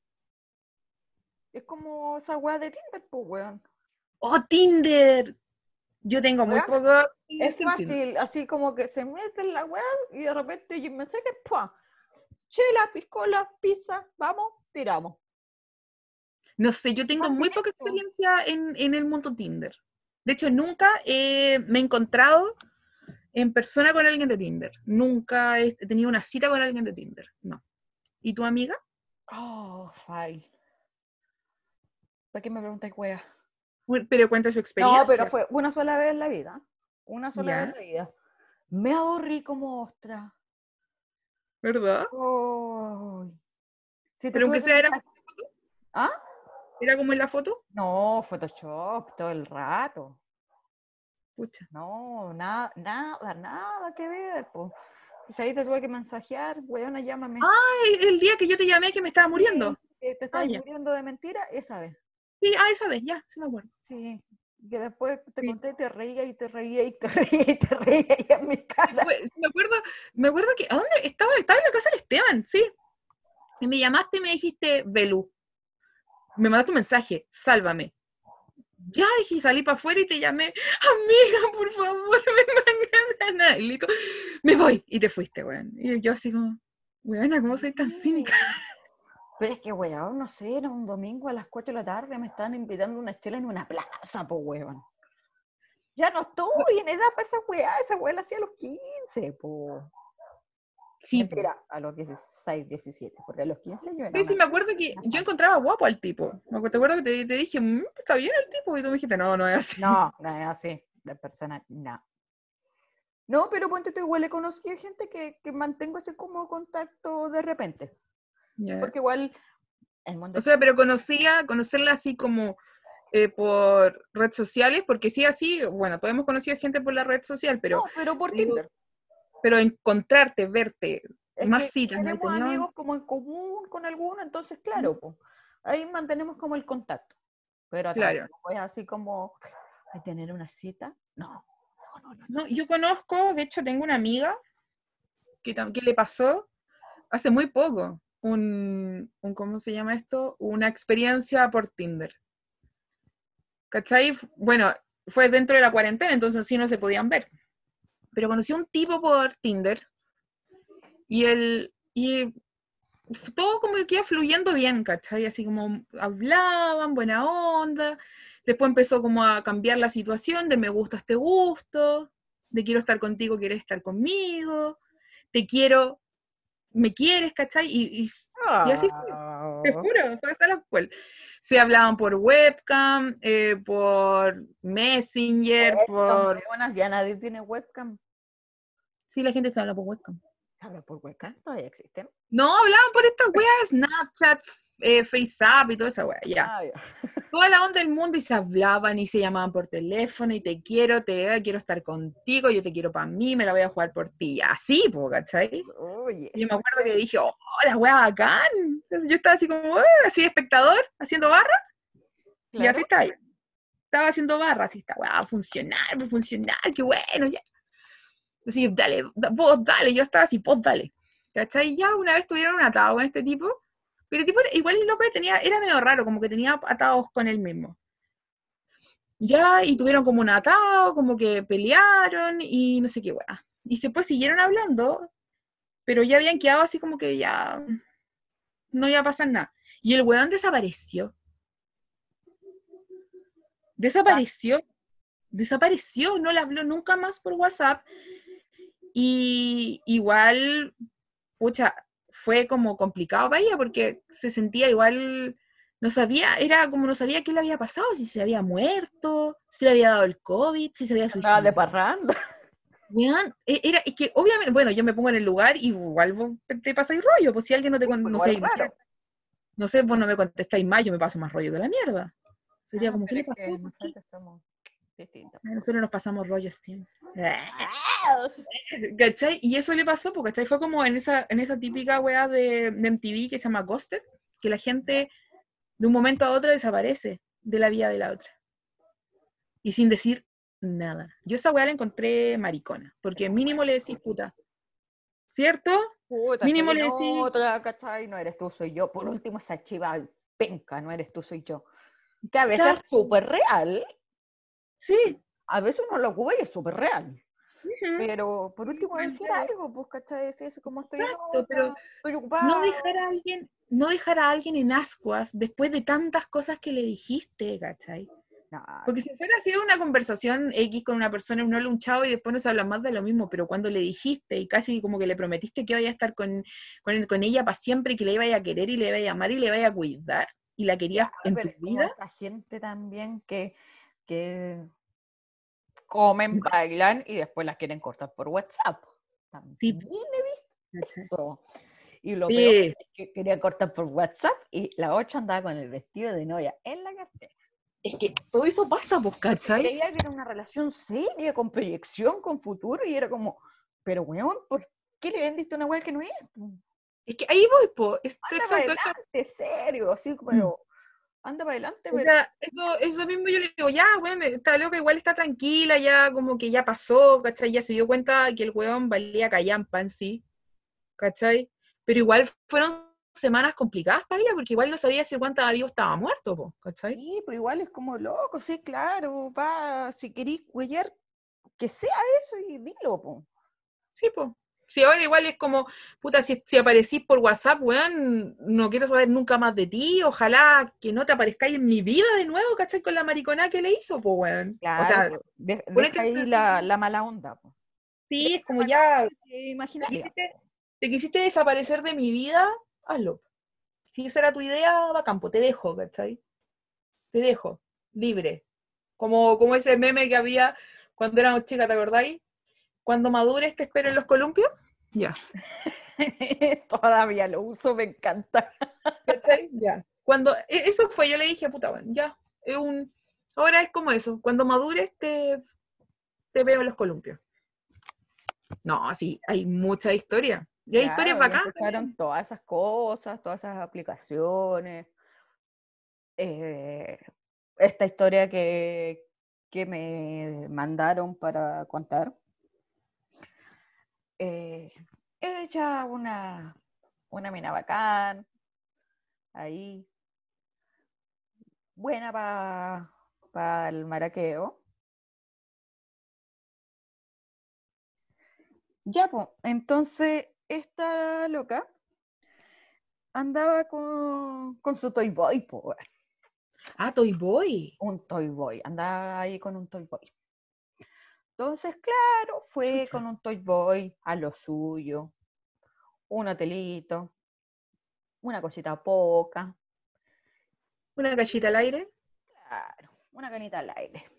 Es como esa weá de Tinder, pues, weón. ¡Oh, Tinder! Yo tengo muy Weón, poco es experiencia en Tinder. fácil, así como que se mete en la weá y de repente hay un mensaje, ¡pua! Chela, piscola, pizza, vamos, tiramos. No sé, yo tengo Más muy poca directo. experiencia en el mundo Tinder. De hecho, nunca me he encontrado en persona con alguien de Tinder. Nunca he tenido una cita con alguien de Tinder. No. ¿Y tu amiga? Oh, fine. ¿Para qué me preguntas, wea? Bueno, pero cuenta su No, pero experiencia. fue una sola vez en la vida. Una sola vez en Ya, la vida. Me aburrí como ostra. ¿verdad? Oh, si te Pero tuve aunque que sea, mensaje. ¿Ah? era como en la foto. No, Photoshop todo el rato. Pucha. No, nada, nada, nada que ver, pues. Pues ahí te tuve que mensajear, weona, llámame. Ay, el día que yo te llamé que me estaba muriendo. Sí, que te Ah, estabas ya. muriendo de mentira, esa vez. Sí, esa vez, ya, sí me acuerdo. Sí, que después te Sí. conté, te reía y te reía y te reía y te reía y en mi cara. Pues, me acuerdo que, ¿a dónde estaba? Estaba en la casa del Esteban, sí. Y me llamaste y me dijiste, Belu, me mandaste un mensaje, sálvame. Ya, dije, salí para afuera y te llamé, amiga, por favor, me mandan. Y listo, me voy. Y te fuiste, weón. Y yo así como, weona, ¿cómo soy tan cínica? Pero es que, weón, no sé, era un domingo a las 4 de la tarde, me estaban invitando a una chela en una plaza, po, weón. Ya no estoy en edad para esa weá la hacía a los 15, po. Sí, po. Mentira, a los 16, 17, porque a los 15 yo era Sí, una me acuerdo que yo fan. encontraba guapo al tipo. Te acuerdo que te dije, está bien el tipo, y tú me dijiste, no, no es así. No, no es así, de persona, no. No, pero ponte tú, igual he conocido gente que mantengo ese como contacto de repente. Ya. Porque igual el mundo O es sea, pero chico. conocerla así como por redes sociales, porque sí, así, bueno, todos hemos conocido gente por la red social, pero No, pero por digo, Tinder. pero encontrarte, verte, Es más que citas, ¿no he tenemos tenido? amigos como en común con alguno, entonces claro, pues, ahí mantenemos como el contacto. Pero Claro. tampoco es así como a tener una cita. No, no, no, no, no. No, yo conozco, de hecho, tengo una amiga que le pasó hace muy poco ¿cómo se llama esto? Una experiencia por Tinder. ¿Cachai? Bueno, fue dentro de la cuarentena, entonces sí no se podían ver. Pero conocí a un tipo por Tinder y todo como que iba fluyendo bien, ¿cachai? Así como hablaban, buena onda. Después empezó como a cambiar la situación de me gustas, te gusto, de quiero estar contigo, quieres estar conmigo, te quiero, me quieres, ¿cachai? Y así fue, te Ah, juro, fue hasta la cual. Se hablaban por webcam, por Messenger, Webcam, por... weonas, ya nadie tiene webcam. Sí, la gente se habla por webcam. ¿Se habla por webcam? ¿Todavía existen? No, hablaban por estas weas, Snapchat, FaceApp y toda esa wea, ya. Ah, ya. Toda la onda del mundo y se hablaban y se llamaban por teléfono y te quiero estar contigo, yo te quiero para mí, me la voy a jugar por ti. Así, po, ¿cachai? Oye, Y yo me acuerdo que dije, oh, la wea bacán. Entonces yo estaba así como, así de espectador, haciendo barra, y así claro. está ahí. Estaba haciendo barra, así está, weá, va a funcionar, qué bueno, ya. Así, dale, vos dale, yo estaba así, vos dale. ¿Cachai? Ya una vez tuvieron un atado con este tipo, pero el tipo igual el loco que tenía, era medio raro, como que tenía atados con él mismo. Ya, y tuvieron como un atado, como que pelearon y no sé qué, weá. Y después siguieron hablando, pero ya habían quedado así como que ya no iba a pasar nada. Y el weón desapareció. Desapareció. Desapareció, no le habló nunca más por WhatsApp. Y igual, pucha, fue como complicado para ella porque se sentía igual, no sabía, era como no sabía qué le había pasado, si se había muerto, si le había dado el COVID, si se había Andaba de suicidado. parranda. Weón, era, es que obviamente, bueno, yo me pongo en el lugar y igual vos te pasáis rollo, pues si alguien no te, Sí, pues no igual sé, raro. no sé, vos no me contestáis más, yo me paso más rollo que la mierda. Sería Ah, como, ¿qué pero le es que pasó? ¿Por qué? nosotros somos distintos. Nosotros nos pasamos rollos siempre. Ah, ¿Cachai? Y eso le pasó, porque ¿cachai? Fue como en esa típica weá de MTV que se llama Ghosted, que la gente de un momento a otro desaparece de la vida de la otra. Y sin decir nada. Yo esa weá la encontré maricona, porque mínimo le decís puta, ¿cierto? puta, estoy Mínimo en le decís, otra, ¿cachai? No eres tú, soy yo. Por último, esa chiva penca, no eres tú, soy yo. Que a veces es exacto, súper real, sí, a veces uno lo ocupa y es súper real. ujú, Pero por último decir algo, pues, ¿cachai? Decir eso como estoy en exacto, pero otra, estoy no ocupado. dejar a alguien, no dejar a alguien en ascuas después de tantas cosas que le dijiste, ¿cachai? No, Porque sí. si fuera sido una conversación X con una persona, uno le un chavo y después no se habla más de lo mismo, pero cuando le dijiste y casi como que le prometiste que iba a estar con ella para siempre y que le iba a querer y le iba a amar y le iba a cuidar y la Ya, querías en pero tu es como vida, esa gente también que comen, bailan y después las quieren cortar por WhatsApp. sí, También he visto ¿cachai? eso. Y lo peor Sí, es que quería cortar por WhatsApp y la otra andaba con el vestido de novia en la cartera. es que todo eso pasa, pues, Porque ¿cachai? creía que era una relación seria, con proyección, con futuro, y era como, pero weón, ¿por qué le vendiste una weá que no es? Es que ahí voy, pues, esto Anda para exacto, esto. adelante, serio, así, Mm. pero anda para adelante, O pero sea, eso mismo yo le digo, ya, bueno, está loca, igual está tranquila, ya como que ya pasó, ¿cachai? Ya se dio cuenta que el weón valía callampa en sí, ¿cachai? Pero igual fueron semanas complicadas para ella, porque igual no sabía si el weón estaba vivo o estaba muerto, po, ¿cachai? sí, pues igual es como loco, sí, claro, va, si querís huellar, que sea eso y dilo, po. Sí, pues. Si ahora igual es como, puta, si aparecís por WhatsApp, weón, no quiero saber nunca más de ti, ojalá que no te aparezcáis en mi vida de nuevo, ¿cachai? Con la maricona que le hizo, pues, weón. O Claro, sea, pues, ponete deja en ahí ese... la mala onda, po. Sí, Deja es la como mala ya, onda te imaginaria. quisiste, te quisiste desaparecer de mi vida, hazlo. Si esa era tu idea, va a campo, te dejo, ¿cachai? Te dejo, libre. Como ese meme que había cuando éramos chicas, ¿te acordáis? Cuando madures te espero en los columpios. Ya, Todavía lo uso, me encanta. ¿cachai? Ya. Cuando, eso fue, yo le dije, puta, bueno, ya, ahora es como eso, cuando madures te veo en los columpios. No, sí, hay mucha historia. Y hay historias Claro, y bacanas empezaron también. todas esas cosas, todas esas aplicaciones. eh, Esta historia que me mandaron para contar. Eh, Ella, una mina bacán, ahí, buena para el maraqueo. Ya, pues, entonces esta loca andaba con su Toy Boy, po, Ah, Toy Boy. un Toy Boy, andaba ahí con un Toy Boy. Entonces, claro, fue Chucha. con un Toy Boy a lo suyo, un hotelito, una cosita poca. Una cachita al aire. Claro, una canita al aire.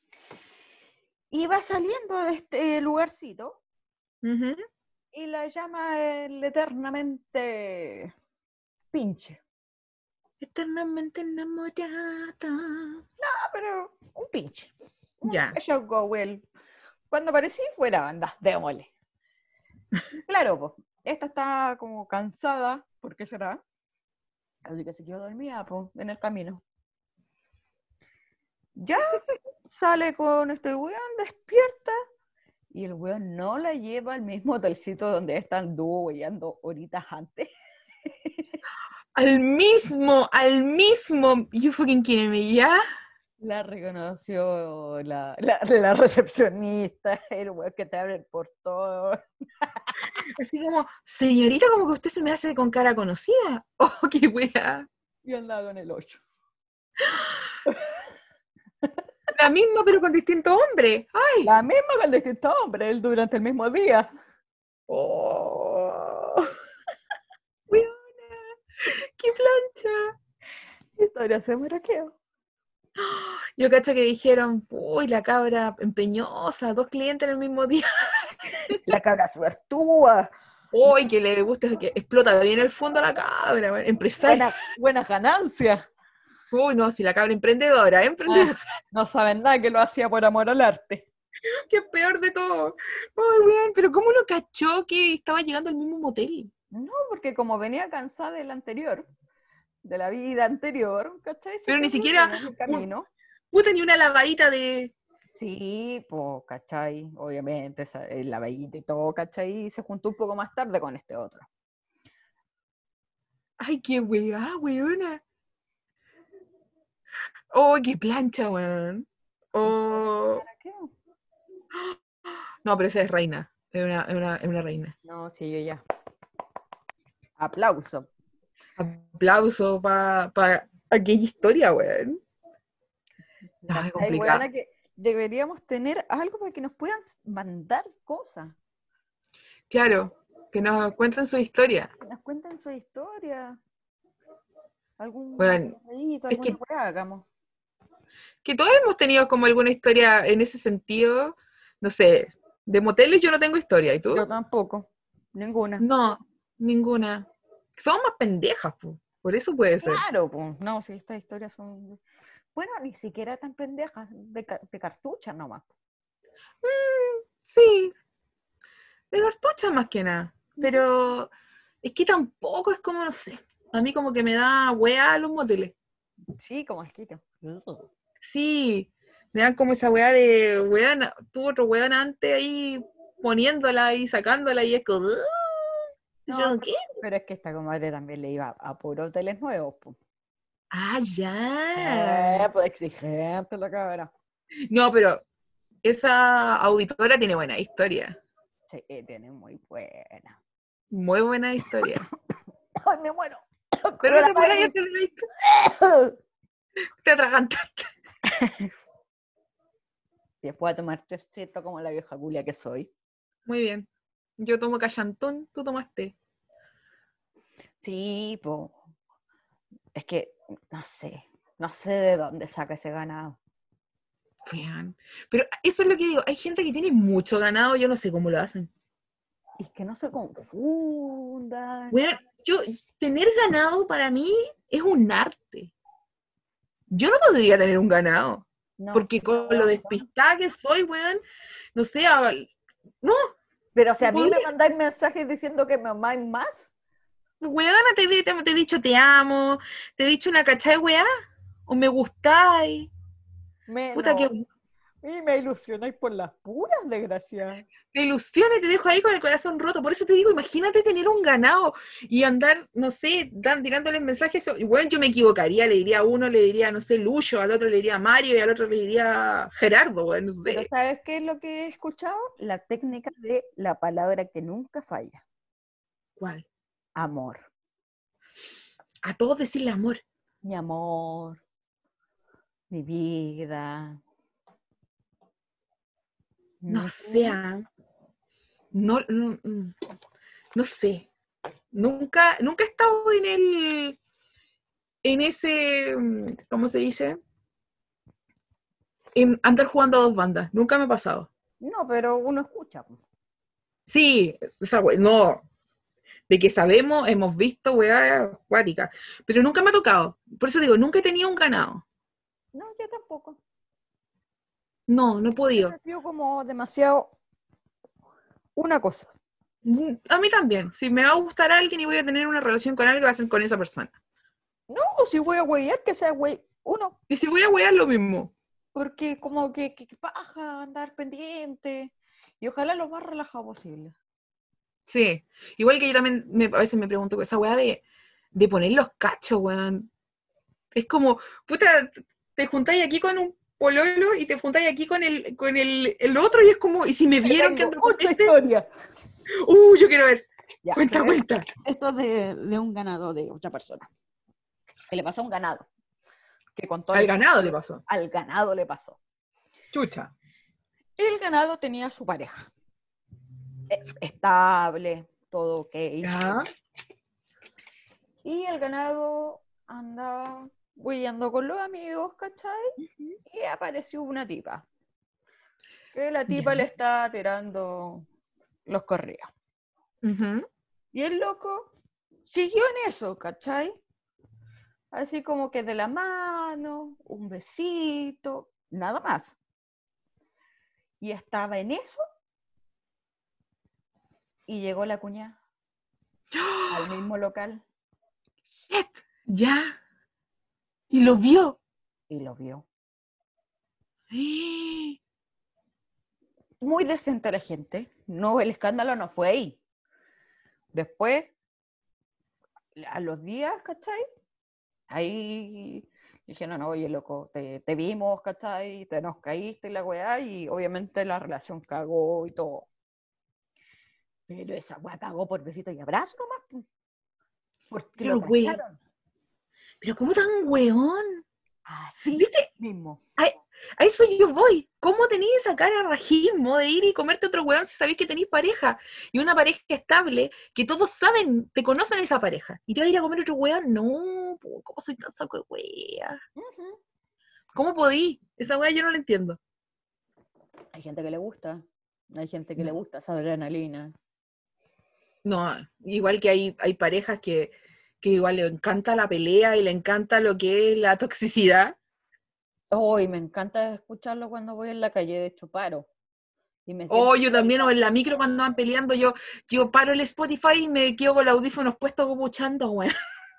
Y va saliendo de este lugarcito Ujú. y la llama el eternamente pinche. Eternamente enamorada. Ah, pero un pinche. Ya. Yo go well. Cuando aparecí fuera banda, démosle. Claro, pues, esta está como cansada, ¿por qué será? Así que se quedó dormida, pues, en el camino. Ya sale con este weón, despierta, y el weón no la lleva al mismo hotelcito donde esta anduvo weyando horitas antes. Al mismo. You fucking kidding me, ¿ya? La reconoció la recepcionista, el weón que te abre por todo. Así como, señorita, como que usted se me hace con cara conocida. Oh, qué wea. Y andaba con el 8. La misma, pero con distinto hombre. ¡Ay! La misma con distintos hombres, él durante el mismo día. ¡Oh! ¡Weona! ¡Qué plancha! Historia se maraqueo. Yo cacho que dijeron, uy, la cabra empeñosa, 2 clientes en el mismo día. La cabra suertúa. Uy, que le gusta, que explota bien el fondo a la cabra, bueno, empresaria. Buena ganancia. Uy, no, si la cabra emprendedora, emprendedora. No saben nada que lo hacía por amor al arte. Que es peor de todo. Ay, weón, pero ¿cómo lo cachó que estaba llegando al mismo motel? No, porque como venía cansada del anterior, de la vida anterior, ¿cachai? Se Pero ni quedó siquiera, dormida en el un, camino. puta, ni una lavadita de... Sí, pues, ¿cachai? Obviamente, el lavadito y todo, ¿cachai? Y se juntó un poco más tarde con este otro. Ay, qué weá, weona. Oh, qué plancha, weón. Oh, ¿Para qué? no, pero esa es reina. Es una reina. No, sí, yo ya. Aplauso. Aplauso para aquella historia, weón. No, es ¿Cachai, complicado. weona? Que deberíamos tener algo para que nos puedan mandar cosas. Claro, que nos cuenten su historia. Que nos cuenten su historia. Algún Bueno, jueguito, es alguna que, weá hagamos. que todos hemos tenido como alguna historia en ese sentido. No sé, de moteles yo no tengo historia. ¿Y tú? Yo tampoco. Ninguna. No, ninguna. Somos más pendejas, por eso puede ser. Claro, pues. No, si estas historias son. Bueno, ni siquiera tan pendejas, de cartuchas nomás. Sí, de cartucha más que nada. Pero es que tampoco es como, no sé. A mí como que me da weá los moteles. Sí, como esquito. Sí, me dan como esa weá de weón, tuvo otro weón antes ahí poniéndola y sacándola y es como, "Ugh". No, ¿Yo qué? pero es que esta comadre también le iba a puros hoteles nuevos, pues. Ah, ya. Pues exigente la cabra. No, pero esa auditora tiene buena historia. Sí, tiene muy buena. Muy buena historia. ¡Ay, me muero! Pero no te pongas ¡Coronavirus! a te atragantaste. Después de tomar tecito como la vieja culia que soy. Muy bien. Yo tomo cachantón, tú tomaste. Sí, pues. Es que, no sé de dónde saca ese ganado. Vean. Pero eso es lo que digo. Hay gente que tiene mucho ganado, yo no sé cómo lo hacen. Y que no se confundan. Bueno, tener ganado para mí es un arte. Yo no podría tener un ganado. No, Porque no, con lo despistada que soy, weón, no sé, no, pero si no a mí me podría. mandáis mensajes diciendo que me amáis más, Weona, te he dicho te amo, te he dicho una cachai, weá, o me gustáis. Puta menos. que Y me ilusionáis por las puras, desgracia. te ilusiones, te dejo ahí con el corazón roto. Por eso te digo, imagínate tener un ganado y andar, no sé, tirándoles mensajes. Y bueno, yo me equivocaría, le diría a uno, le diría, no sé, Lucho, al otro le diría Mario y al otro le diría Gerardo, bueno, no Pero sé. ¿sabes qué es lo que he escuchado? La técnica de la palabra que nunca falla. ¿Cuál? Amor. A todos decirle amor. Mi amor, mi vida. No ¿No? sea, no, no, no sé. Nunca he estado en ese, ¿cómo se dice? En andar jugando a dos bandas. Nunca me ha pasado. No, pero uno escucha, po. Sí, o sea, no, de que sabemos, hemos visto weá acuática, pero nunca me ha tocado. Por eso digo, nunca he tenido un ganado. No, yo tampoco. No, no he Siempre podido. ha sido como demasiado una cosa. A mí también. Si me va a gustar alguien y voy a tener una relación con alguien, va a ser con esa persona. No, si voy a huevear, que sea güey uno, Y si voy a wear, lo mismo. porque como que paja andar pendiente y ojalá lo más relajado posible. Sí. Igual que yo también a veces me pregunto esa weá de poner los cachos, weón. Es como, puta, te juntáis aquí con un pololo y te juntáis aquí con el otro y es como, y si me Te vieron que tengo ando con otra este, historia. yo quiero ver. Ya, Cuenta, pero cuenta. esto es de un ganado de otra persona. Que le pasó a un ganado. Que contó la Al ganado historia. le pasó. Al ganado le pasó. Chucha. El ganado tenía su pareja. Estable, todo ok. Ya. Y el ganado andaba huyendo con los amigos, ¿cachai? Y apareció una tipa. Que la Ya. tipa le estaba tirando los correos. Ujú. Y el loco siguió en eso, ¿cachai? Así como que de la mano, un besito, nada más. Y estaba en eso y llegó la cuñada al mismo local Shit. Ya. Y lo vio. y lo vio. ¡Eh! Muy decente la gente. No, el escándalo no fue ahí. Después, a los días, ¿cachai? Ahí dijeron, oye, loco, te vimos, ¿cachai? Te nos caíste y la weá, y obviamente la relación cagó y todo. Pero esa weá cagó por besito y abrazo nomás, po, porque Pero lo el güey. cacharon. Pero ¿cómo tan weón? Así ¿Viste? mismo. A, a eso yo voy. ¿Cómo tenéis esa cara de rajismo de ir y comerte otro weón si sabéis que tenéis pareja? Y una pareja estable, que todos saben, te conocen esa pareja. ¿Y te vas a ir a comer otro weón? No, po, ¿cómo soy tan saco de wea? Ujú. ¿Cómo podí? Esa wea yo no la entiendo. Hay gente que le gusta. Hay gente que le No. gusta esa adrenalina. No, igual que hay parejas que igual le encanta la pelea y le encanta lo que es la toxicidad. Oh, y me encanta escucharlo cuando voy en la calle, de hecho paro. Y me O siento yo también, o sola. en la micro cuando van peleando, yo paro el Spotify y me quedo con los audífonos puestos como escuchando, weón.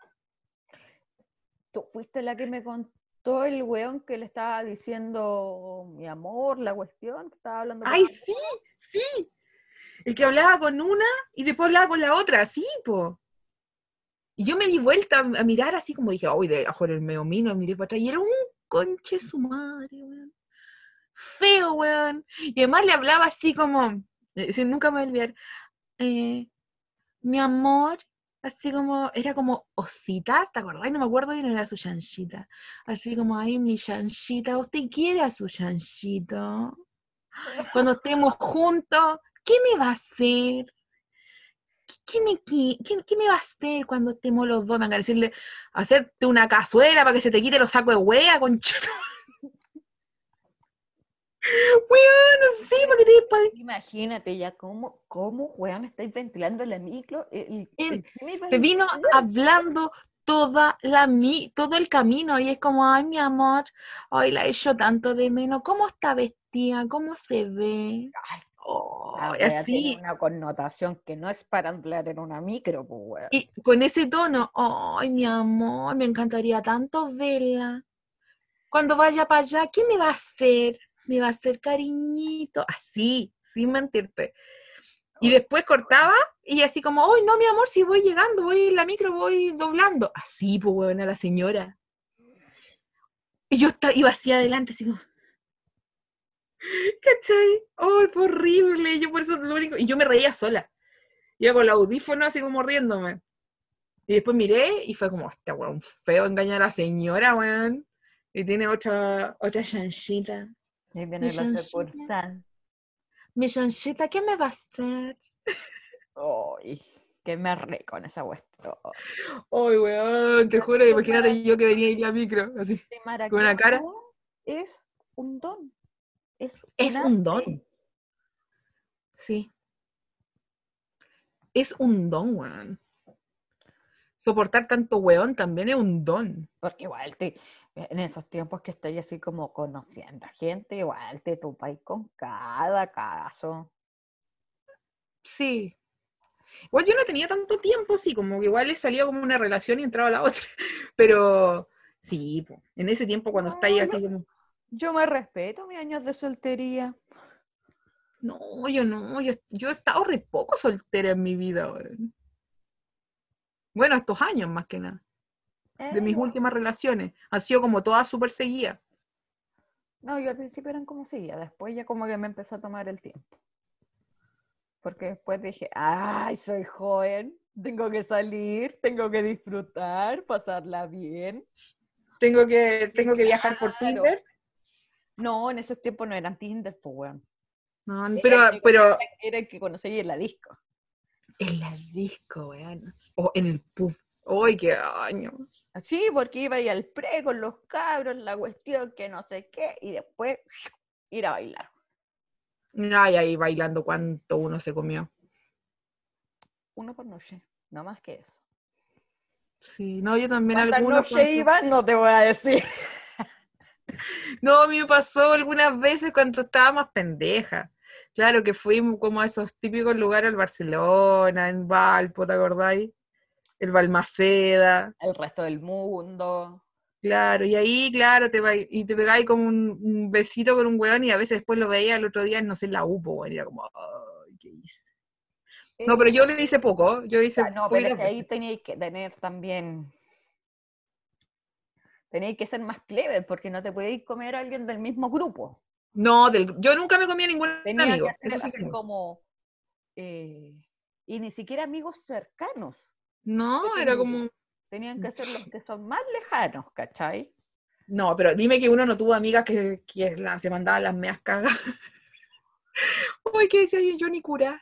Tú fuiste la que me contó el weón que le estaba diciendo mi amor, la cuestión, que estaba hablando por ¡Ay, sí! ¡Sí! El que hablaba con una y después hablaba con la otra, sí, po. Y yo me di vuelta a mirar así como dije, uy, debajo del medio mino, miré para atrás y era un conche su madre, weón. Feo, weón. Y además le hablaba así como, nunca me voy a olvidar, eh, mi amor, así como, era como osita, ¿te acordás? No me acuerdo bien, era su chanchita. Así como, ay, mi chanchita, ¿usted quiere a su chanchito? Cuando estemos juntos, ¿qué me va a hacer? ¿Qué me va a hacer cuando estemos los dos? Me van a decirle, hacerte una cazuela para que se te quite los sacos de hueá, conchito. Weón, no sé, Pero para que te... imagínate ya cómo weón, estáis ventilando la micro, ¿qué me ibas a Te vino hacer? hablando todo el camino y es como, ay, mi amor, ay, la he hecho tanto de menos, ¿cómo está vestida? ¿Cómo se ve? Ay, Oh, la wea tiene así, una connotación que no es para hablar en una micro, pues weón. y con ese tono, ay, mi amor, me encantaría tanto verla. Cuando vaya para allá, ¿qué me va a hacer? Me va a hacer cariñito, así, sin mentirte. Y después cortaba y así como, ¡ay, no, mi amor, si voy llegando, voy en la micro, voy doblando! Así, pues, bueno, a la señora. Y yo iba hacia adelante, así como, ¿cachai? ¡Ay, fue horrible! Yo por eso lo único... Y yo me reía sola. Iba con el audífono así como riéndome. Y después miré y fue como, este weón, feo engañar a la señora, weón. Y tiene otra chanchita. Y Mi viene la chanchita, sucursal. mi chanchita, ¿qué me va a hacer? Ay, Que me re con esa cuestión. Ay, weón, te juro, Ser imagínate yo que venía en la micro, así, con una cara. maraqueado es un don, es un Es un arte. don, sí, es un don, weón. Soportar tanto weón también es un don. Porque igual en esos tiempos que estoy así como conociendo a gente, igual te topas con cada caso. Sí. Igual yo no tenía tanto tiempo, sí, como que igual le salía como una relación y entraba la otra. Pero sí, po, en ese tiempo cuando está ahí No, así como, yo me respeto mis años de soltería. no, yo no, yo he estado re poco soltera en mi vida, weón. Bueno, estos años más que nada. De mis Igual. últimas relaciones. Han sido como todas súper seguidas. No, yo al principio eran como seguía, después ya como que me empezó a tomar el tiempo. Porque después dije, ay, soy joven, tengo que salir, tengo que disfrutar, pasarla bien. Tengo que viajar por Claro. Tinder. No, en esos tiempos no eran Tinder, pues, weón. No, Era el que conocí en la disco. en la disco, weón. O en el pub. ¡Ay, qué año! Sí, porque iba ahí al pre con los cabros, la cuestión que no sé qué, y después ir a bailar. Ay, ahí bailando cuánto uno se comió. Uno por noche, no más que eso. Sí, no, yo también ¿Cuántas algunos noches cuantos. iba? No te voy a decir. No, a mí me pasó algunas veces cuando estaba más pendeja. Claro que fuimos como a esos típicos lugares, al Barcelona, en Valpo, ¿te acordáis? El Balmaceda. El resto del mundo. Claro, y ahí, claro, y te pegáis como un besito con un weón y a veces después lo veía el otro día, no sé, en la UPO, weón, y era como, ay, ¿qué hice? No, pero yo le hice poco, yo hice No, pero es poquitas que ahí veces. teníais que tener también, teníais que ser más clever, porque no te podíais comer a alguien del mismo grupo. No, yo nunca me comí a ningún Tenía que amigo, eso ser sí que así no. como, eh, y ni siquiera amigos cercanos de No, tu era grupo. como, Tenían que ser los que son más lejanos, ¿cachai? no, pero dime que uno no tuvo amigas que se mandaban las meas cagas. Uy, ¿qué decía yo? Yo ni cura.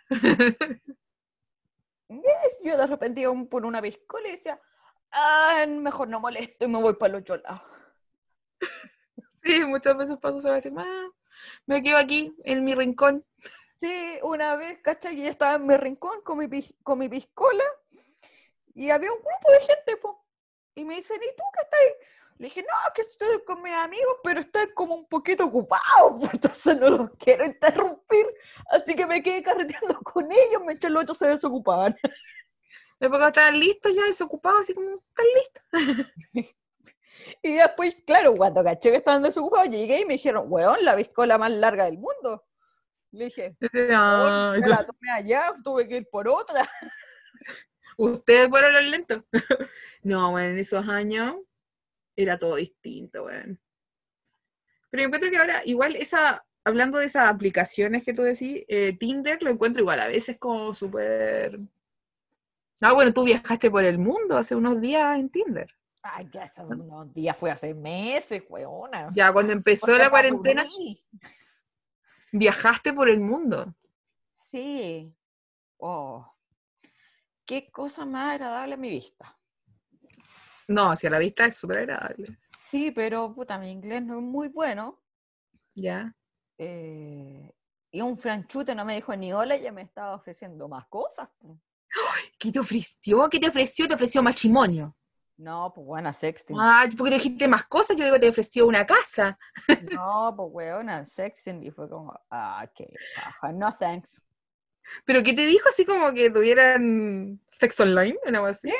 Yo de repente iba por una piscola y decía, ah, mejor no molesto y me voy para el otro lado. Sí, muchas veces paso, se va a decir, me quedo aquí, en mi rincón. Sí, una vez, ¿cachai? Yo estaba en mi rincón con mi piscola y había un grupo de gente, po. Y me dicen, ¿y tú qué estás ahí? Le dije, no, que estoy con mis amigos, pero están como un poquito ocupados, pues, entonces no los quiero interrumpir. Así que me quedé carreteando con ellos, mientras los otros se desocupaban. Después cuando estaban listos ya desocupados, así como, ¿están listos? Y después, claro, cuando caché que estaban desocupados, llegué y me dijeron, weón, la piscola más larga del mundo. Le dije, weón, Ay, me la tomé allá, tuve que ir por otra. ustedes fueron los lentos. No, bueno, en esos años era todo distinto, bueno. Pero yo encuentro que ahora, igual, hablando de esas aplicaciones que tú decís, Tinder lo encuentro igual, a veces como súper... Ah, bueno, tú viajaste por el mundo hace unos días en Tinder, Ay, ya hace ¿no? unos días, fue hace meses, weona. Ya, cuando empezó Porque la me cuarentena, aburrí. viajaste por el mundo. Sí. Oh, qué cosa más agradable a mi vista. No, hacia la vista es súper agradable. Sí, pero puta, mi inglés no es muy bueno. Ya. eh, y un franchute no me dijo ni hola y ya me estaba ofreciendo más cosas, po. ¿Qué te ofreció? ¿Qué te ofreció? Te ofreció matrimonio. No, pues buena sexting. Ah, ¿por qué te dijiste más cosas? Yo digo, te ofreció una casa. No, pues weona, sexting. Y fue como, ah, qué paja. No, thanks. ¿Pero qué te dijo? Así como que tuvieran sexo online, o algo así. ¿Sí?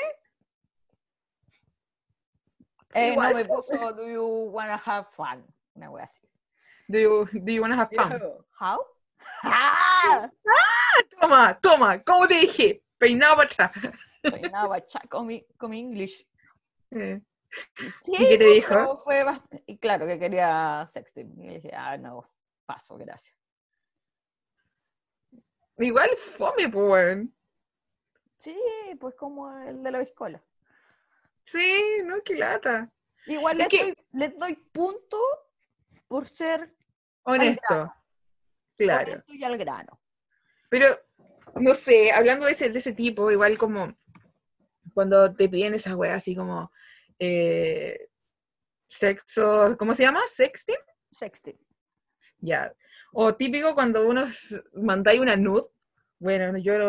No Igual me fue. puso, do you wanna have fun? Una wea así. Do you wanna have Y yo, fun? how? ¡Ah! Toma, toma, ¿cómo te dije? Peinado para atrás. Peinaba con mi English. Eh, Sí, ¿Y qué te pues, dijo? pero fue bastante. Y claro que quería sexting. Y dije, ah, no, paso, gracias. Igual fome, pues, weón. Sí, pues como el de la piscola. Sí, no, qué lata. Igual Es que, les doy punto por ser al honesto, grano, claro. honesto y al grano. Pero no sé, hablando de ese tipo, igual como cuando te piden esas weas así como sexo, ¿cómo se llama? ¿Sexting? Sexting. Ya. O típico cuando uno mandáis una nude. Bueno, yo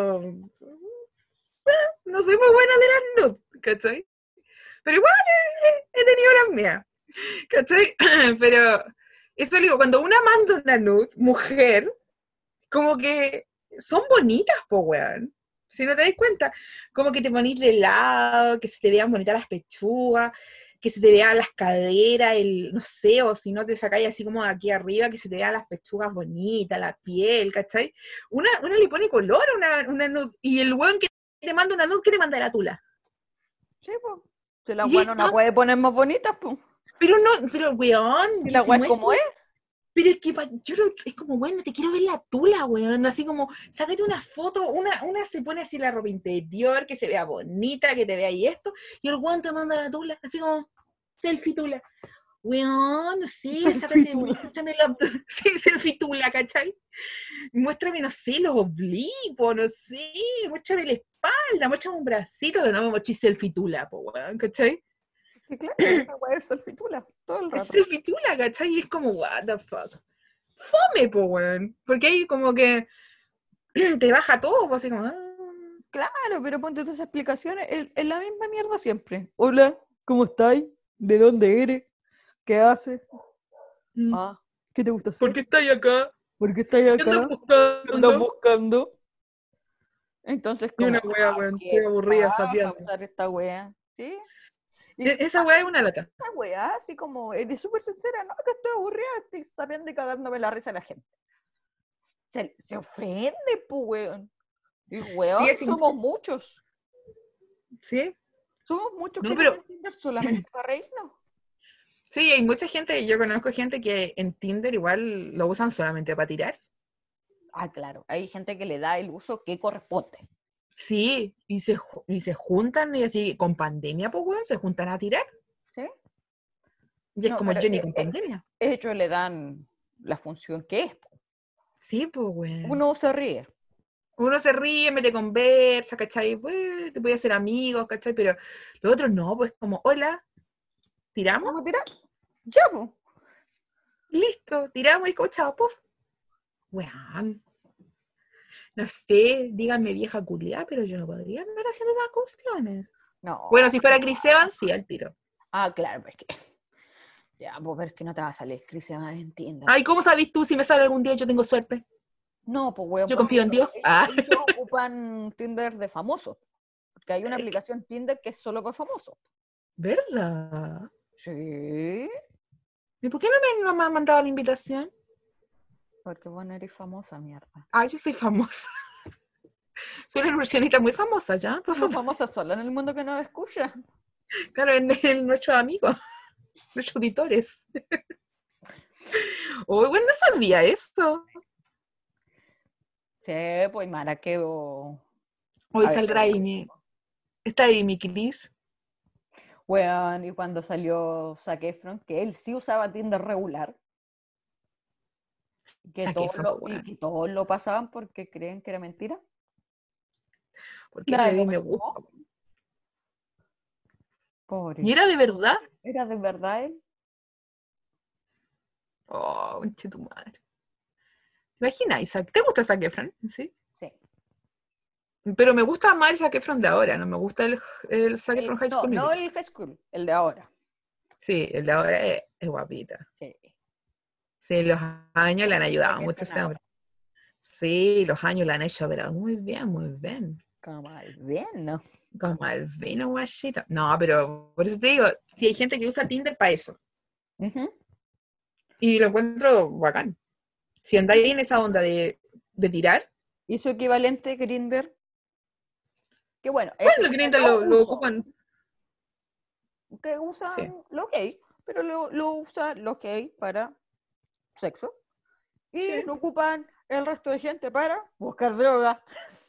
no soy muy buena de las nudes, ¿cachai? Pero igual he tenido las mías, ¿cachai? Pero eso digo, cuando una manda una nude, mujer, como que son bonitas, po, weón. Si no te das cuenta, como que te ponís de lado, que se te vean bonitas las pechugas, que se te vean las caderas, no sé, o si no te sacáis así como de aquí arriba, que se te vean las pechugas bonitas, la piel, ¿cachai? Una le pone color a una nude, y el weón que te manda una nude, ¿qué te manda la tula? Sí, pues. Si la Y weá no la esta, puede poner más bonita, pues. pero no, pero weón, Si que la se weá es muestre. como es. Pero es que yo no, es como, bueno, te quiero ver la tula, weón. Así como, sácate una foto, una se pone así la ropa interior, que se vea bonita, que te vea y esto, y el weón te manda la tula, así como, selfie tula. Weón, no sé, Selfie sácate, tula. muéstrame la, sí, selfie tula, ¿cachai? Muéstrame, no sé, los oblicuos, no sé, muéstrame la espalda, muéstrame un bracito, que no me mochis selfie tula, po, weón, ¿cachai? Sí, claro, esa weá es selfie tula, todo el Es rato. selfie tula, ¿cachai? Y es como, what the fuck. Fome, po, weón. Porque ahí como que te baja todo, pues así como, Claro, pero ponte tus explicaciones, es la misma mierda siempre. Hola, ¿cómo estáis? ¿De dónde eres? ¿Qué haces? mm, Ah, ¿qué te gusta ¿por hacer? qué estáis acá? ¿Por qué estáis ¿Qué andas acá? ¿Qué andas buscando? buscando? Entonces, Ni una como, wea, ay, weón, estoy qué aburrida paja sapeando. usar esta wea, ¿sí? Y Esa wea es una lata. esta wea, así como, eres súper sincera, no, que estoy aburrida, estoy sabiendo y cagándome la risa a la gente. Se ofende, pues, weón. Y weón, Sí, es somos muchos. sí. Somos muchos No, que nos pero entienden solamente para reírnos. sí, hay mucha gente, yo conozco gente que en Tinder igual lo usan solamente para tirar. Ah, claro, hay gente que le da el uso que corresponde. Sí, y se juntan y así con pandemia, pues weón, se juntan a tirar. ¿Sí? Y es No, como pero Jenny con pandemia. ellos le dan la función que es. Sí, pues weón. Uno se ríe. Uno se ríe, mete conversa, ¿cachai? Pues, te voy a hacer amigos, ¿cachai? Pero los otros no, pues como, hola, tiramos, ¿Vamos a tirar? Ya, pues. listo, tiramos y como, chao, puf. Weón, no sé, díganme vieja culiada, pero yo no podría andar haciendo esas cuestiones. Bueno, No. si fuera Chris Evans, sí, al tiro. Ah, claro, pues que. Ya, pues ver que no te va a salir. Crisis en Tinder. Ay, ¿cómo sabes tú si me sale algún día yo tengo suerte? No, pues weón, Yo porque confío en Dios. Ah, ellos ocupan Tinder de famosos. Porque hay una aplicación Tinder que es solo para famosos. ¿verdad? Sí. ¿Y por qué no me han mandado la invitación? Porque vos no eres famosa, mierda. Ah, yo soy famosa. Soy una inversionista muy famosa, ¿ya? Por Somos favor. famosas sola en el mundo que nos escucha. Claro, en nuestros amigos, nuestros auditores. Oh, bueno, no sabía eso. Sí, pues Maracaibo. Hoy A veces saldrá ahí está ahí mi Cris. weón, y cuando salió Zac Efron, que él sí usaba Tinder regular, Saqué fama, y weón. que todos lo pasaban porque creen que era mentira. ¿Por qué Nada, le lo di me gusta? mismo. ¿Y era Pobrecito. de verdad? ¿Era de verdad él? Oh, conche tu madre. ¿Te imaginas, Isaac? ¿Te gusta Zac Efron? Sí. Sí. Pero me gusta más el Zac Efron de ahora, no me gusta el Zac Efron High No, School no Musical. el High School, el de ahora. Sí, el de ahora es guapita. Sí. Sí, los años le han El Zac ayudado mucho a Efron ese hombre. ahora. Sí, los años le han hecho, pero muy bien, muy bien. Como al bien, ¿no? Como el vino guachito. No, pero por eso te digo, si hay gente que usa Tinder para eso. Ujú. Y lo encuentro bacán. Si andáis en esa onda de tirar, Y su equivalente, Grindr, que bueno, ese bueno, tiene Grindr dos lo usos. ocupan. Que Sí. usan lo gay, pero lo usa lo gay para sexo. Y Sí. lo ocupan el resto de gente para buscar droga.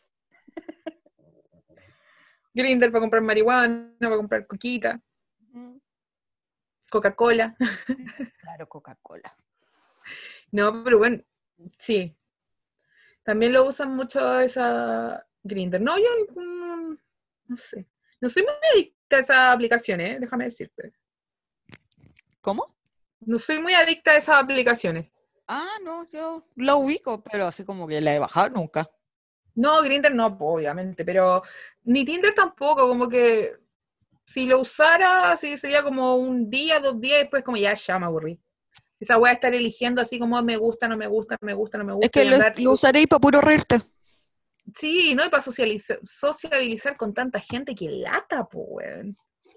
Grindr para comprar marihuana, para comprar coquita, Mm, Coca-Cola. claro, Coca-Cola. No, pero bueno, sí. También lo usan mucho esa Grindr. No, yo no sé. No soy muy adicta a esa aplicación, déjame decirte. ¿Cómo? No soy muy adicta a esas aplicaciones. Ah, no, yo la ubico, pero así como que la he bajado nunca. No, Grindr no, pues, obviamente, pero ni Tinder tampoco, como que si lo usara, así sería como un día, 2 días, y después como ya me aburrí. Esa wea de estar eligiendo así como me gusta, no me gusta, me gusta, no me Es gusta, que y andar. lo usaré para puro reírte. Sí, ¿no? Y para sociabilizar con tanta gente que lata, pues, weón.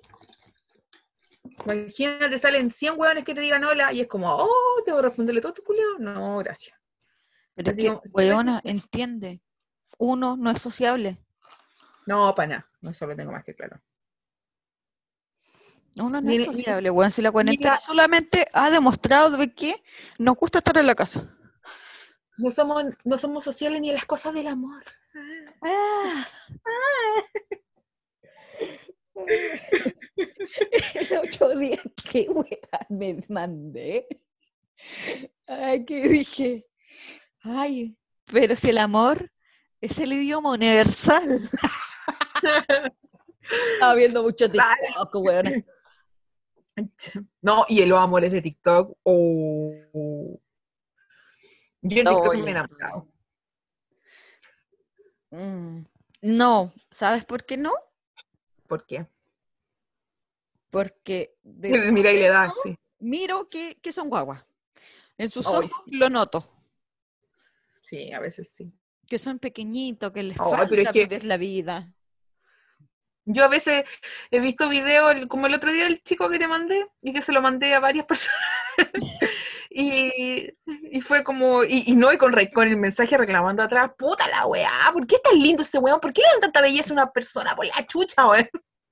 Imagínate, salen 100 weones que te digan hola y es como, oh, tengo que responderle todo tu culiao. No, gracias. Pero es Así que, como, weona, entiende. Uno no es sociable. no, para nada. No, eso lo tengo más que claro. Uno no Ni, es ni, sociable, weón. Si la ni cuarentena la- solamente ha demostrado de que nos gusta estar en la casa. no somos sociales ni en las cosas del amor. Ah. El otro día, qué wea me mandé. Ay, que dije, ay, pero si el amor es el idioma universal. Estaba viendo mucho Sal. TikTok, weón. No, y los amores de TikTok. Oh. Yo en TikTok me he Oye, enamorado. no, ¿sabes por qué no? ¿Por qué? Porque de todo Mira, y le eso da, sí. miro que son guaguas. En sus Ay, ojos sí. lo noto, Sí, a veces sí. que son pequeñitos, que les Ay, pero es falta que vivir la vida. yo a veces he visto videos, como el otro día el chico que te mandé, y que se lo mandé a varias personas. Y fue como, y no, y con el mensaje reclamando atrás, puta la weá, ¿por qué es tan lindo ese weón? ¿Por qué le dan tanta belleza a una persona? Por la chucha, weón.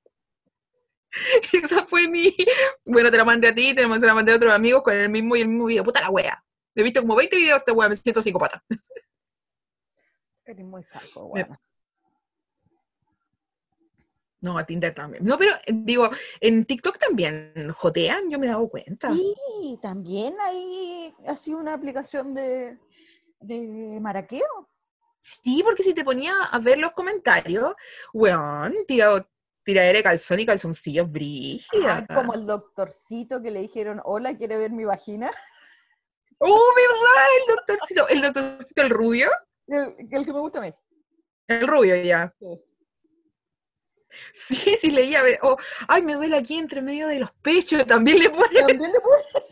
Esa fue bueno, te la mandé a ti, se la mandé a otros amigos con el mismo video, puta la weá. He visto como 20 videos de este weón, me siento psicópata. Eres muy saco, Me- weón. No, a Tinder también. No, pero digo, en TikTok también jotean, yo me he dado cuenta. Sí, también hay así una aplicación de maraqueo. Sí, porque si te ponía a ver los comentarios, weón, tiradera de calzón y calzoncillos Ay, brígida. como el doctorcito que le dijeron, hola, ¿quiere ver mi vagina? ¡Oh, verdad! El doctorcito, el rubio. El que me gusta a mí. El rubio, ya. Sí. Sí, sí leía. Oh, ay, me duele aquí entre medio de los pechos. También le pone. También le puse.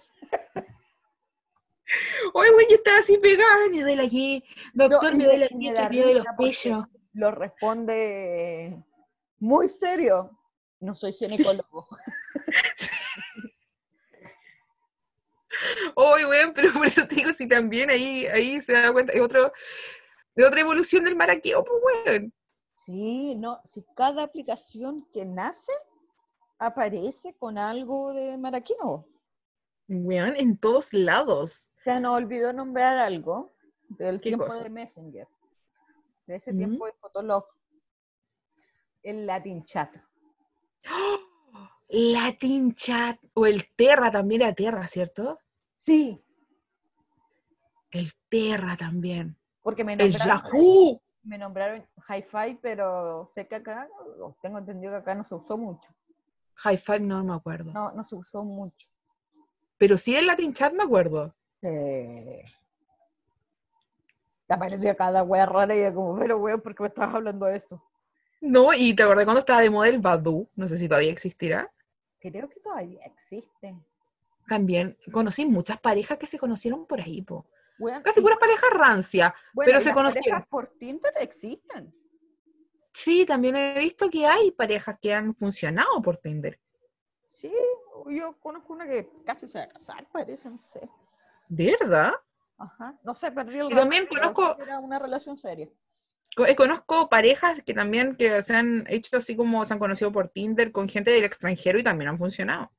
Oye, güey, yo estaba así pegada. Me duele aquí. No, Doctor, me duele y aquí me entre da medio de los risa porque pechos. lo responde muy serio. No soy Sí. ginecólogo. Oye, güey, pero por eso te digo, si también ahí se da cuenta. Es otra evolución del maraqueo, pues, güey. Sí, no, si cada aplicación que nace aparece con algo de maraquino. Weón, en todos lados. Se nos olvidó nombrar algo del ¿Qué tiempo cosa? de Messenger, de ese ¿Mm? tiempo de Fotolog, el Latin Chat. ¡Oh! Latin Chat. O el Terra también era Terra, ¿cierto? Sí, El Terra también. porque El Yahoo. me nombraron Hi-Fi, pero sé que acá, tengo entendido que acá no se usó mucho. High Five no me acuerdo. No, no se usó mucho. Pero sí el Latin Chat me acuerdo. Te aparecía cada wea rara y era como, pero weón, ¿por qué me estabas hablando de eso? No, y te acordé cuando estaba de moda el Badoo. No sé si todavía existirá. Creo que todavía existe. También conocí muchas parejas que se conocieron por ahí, po. Weón, Casi y puras parejas rancia, bueno, pero y se las parejas conocieron. por Tinder existen. Sí, también he visto que hay parejas que han funcionado por Tinder. Sí, yo conozco una que casi se va a casar, parece, no sé. ¿De verdad? Ajá, no sé, perdí el Y rastro, también pero sé conozco, que era una relación seria. conozco parejas que también que se han hecho así como se han conocido por Tinder con gente del extranjero y también han funcionado.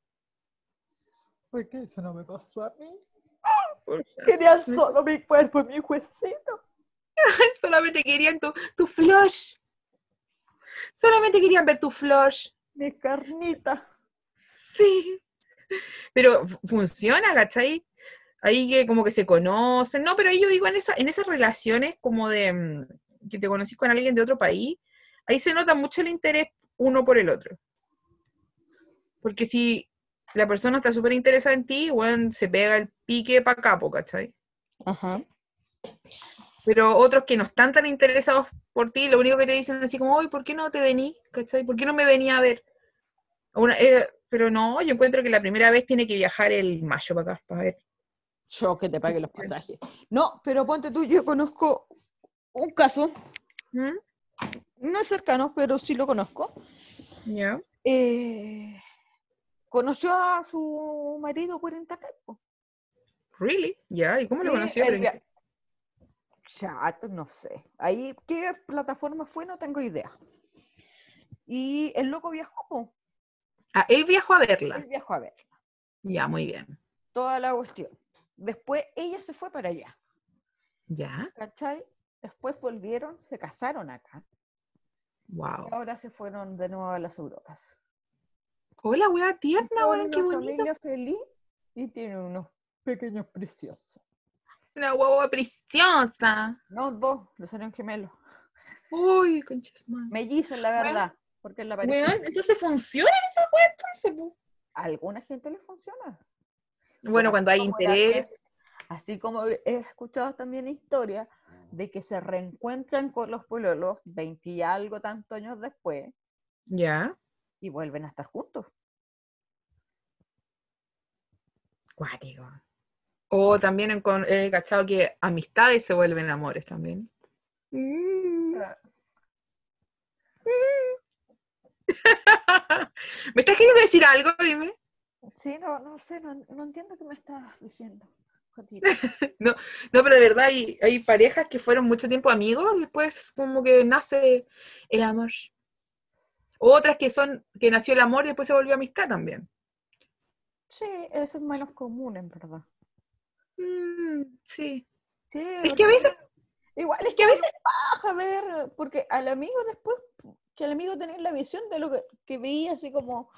¿Por qué eso no me pasó a mí? O sea, Querían solo mi cuerpo y mi juecito. solamente querían tu flush. Solamente querían ver tu flush. Mi carnita. Sí. Pero funciona, ¿cachai? ahí que como que se conocen, no, pero ahí yo digo en esas relaciones como de que te conocís con alguien de otro país, ahí se nota mucho el interés uno por el otro. Porque si la persona está súper interesada en ti, bueno, se pega el pique para capo, ¿cachai? Ajá. Pero otros que no están tan interesados por ti, lo único que te dicen es así como, oye, ¿por qué no te vení? ¿Cachai? ¿Por qué no me venía a ver? Pero no, yo encuentro que la primera vez tiene que viajar el mayo para acá, para ver. Yo que te pague los 100%. pasajes. No, pero ponte tú, yo conozco un caso, ¿Mm? no es cercano, pero sí lo conozco. ¿Ya? Eh, Conoció a su marido por internet, po. ¿Really? ¿Ya? ¿Y cómo lo Sí, conoció? chat, no sé. Ahí, ¿qué plataforma fue? No tengo idea. Y el loco viajó, po. Ah, él viajó a Él verla. viajó a ver Ya, muy bien. toda la cuestión. Después ella se fue para allá, ¿Ya? ¿cachai? Después volvieron, se casaron acá y Wow. ahora se fueron de nuevo a las Europas. Hola, wea Y tierna, son weón, qué una bonito. familia feliz y tienen unos pequeños preciosos. Una guagua preciosa. No dos, los eran gemelos. Uy, conchas, man. Mellizos, la Weón, verdad, porque es la pareja. weón, entonces funciona esa wea entonces, po. A alguna gente le funciona. Pues Bueno, cuando hay interés. así como he escuchado también historias de que se reencuentran con los pololos 20 y algo tantos años después Ya. y vuelven a estar juntos. Cuático. O también he cachado que amistades se vuelven amores también. Mm. ¿Me estás queriendo decir algo? Dime. Sí, no sé, no entiendo qué me estás diciendo, Jotita. No, no, pero de verdad hay parejas que fueron mucho tiempo amigos y después como que nace el amor. Otras que nació el amor y después se volvió amistad también. Sí, eso es menos común, en verdad. Sí. Sí, Es que a porque veces, igual es es que a como veces, paja ver, porque al amigo después, que al amigo tener la visión de lo que veía, así como,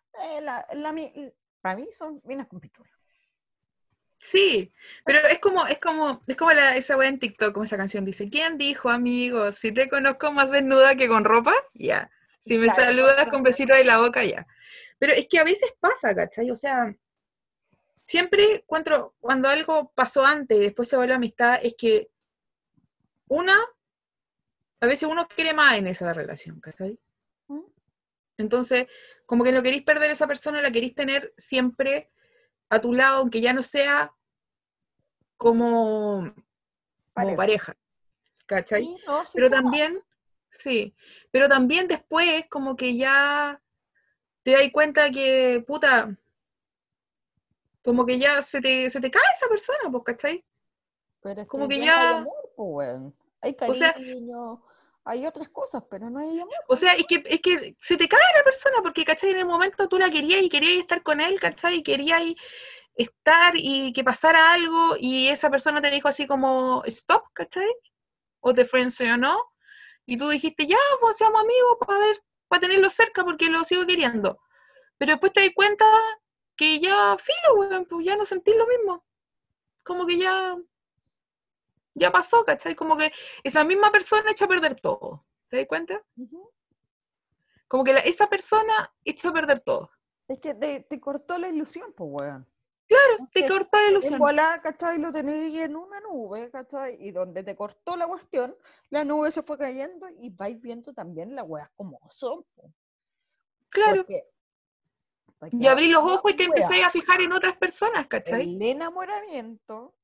para mí son minas con pintura. sí, pero es como esa wea en TikTok, como esa canción dice, ¿quién dijo, amigo? Si te conozco más desnuda que con ropa, ya. Si me Claro, saludas con besito de la boca, ya. Pero es que a veces pasa, ¿cachai? O sea, siempre cuando algo pasó antes y después se vuelve amistad, es que una, a veces uno quiere más en esa relación, ¿cachai? ¿Mm? Entonces, como que no queréis perder a esa persona, la queréis tener siempre a tu lado, aunque ya no sea como, como Pareja. pareja, ¿cachai? Sí, no, sí Pero se da. también, sí, pero también después como que ya te das cuenta que, puta, como que ya se te cae esa persona, pues, ¿cachai? Pero es Como que que ya no hay ya, amor, pues, weón. Hay o sea, cariño, hay otras cosas, pero no hay amor. es que se te cae la persona, porque, ¿cachai? En el momento tú la querías y querías estar con él, ¿cachai? Y querías estar y que pasara algo y esa persona te dijo así como, stop, ¿cachai? O te friendzoneó y tú dijiste, ya, pues seamos amigos para ver, para tenerlo cerca porque lo sigo queriendo. Pero después te das cuenta que ya, filo, weón, pues ya no sentís lo mismo. Como que ya pasó, ¿cachai? Como que esa misma persona echa a perder todo. ¿Te das cuenta? Ujú. Como que esa persona echa a perder todo. Es que te cortó la ilusión, pues, weón. Te Que cortó la en ilusión. volada, ¿cachai? Lo tenéis en una nube, ¿cachai? Y donde te cortó la cuestión, la nube se fue cayendo y vais viendo también las weas como son, po. Claro. Porque, porque Y abrí los la ojos y te wea, empecé a fijar en otras personas, ¿cachai? el enamoramiento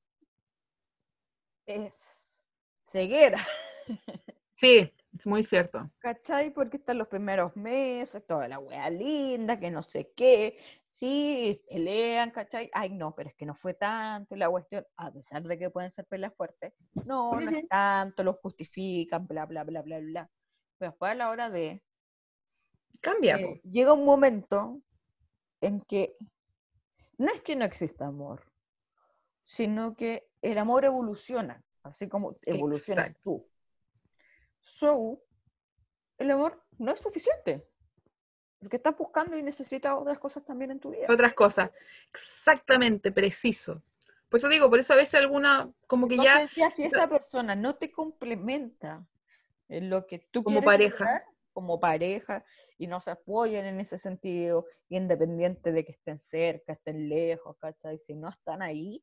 es ceguera. Sí, es muy cierto. ¿Cachai? Porque están los primeros meses, toda la wea linda, que no sé qué, sí, pelean, ¿cachai? Ay, no, pero es que no fue tanto la cuestión, a pesar de que pueden ser peleas fuertes, no, no es Ujú. tanto, lo justifican, bla, bla, bla, bla, bla. Pero después a la hora de, Cambia, po. llega un momento en que no es que no exista amor, sino que el amor evoluciona, así como evolucionas Exacto. tú. So, el amor no es suficiente. Porque estás buscando y necesitas otras cosas también en tu vida. Otras cosas. Exactamente, preciso. Por eso digo, por eso a veces alguna, como que ya, Entonces, ya si esa persona no te complementa en lo que tú como quieres pareja. lograr como pareja y no se apoyan en ese sentido, independiente de que estén cerca, estén lejos, ¿cachai? Si no están ahí,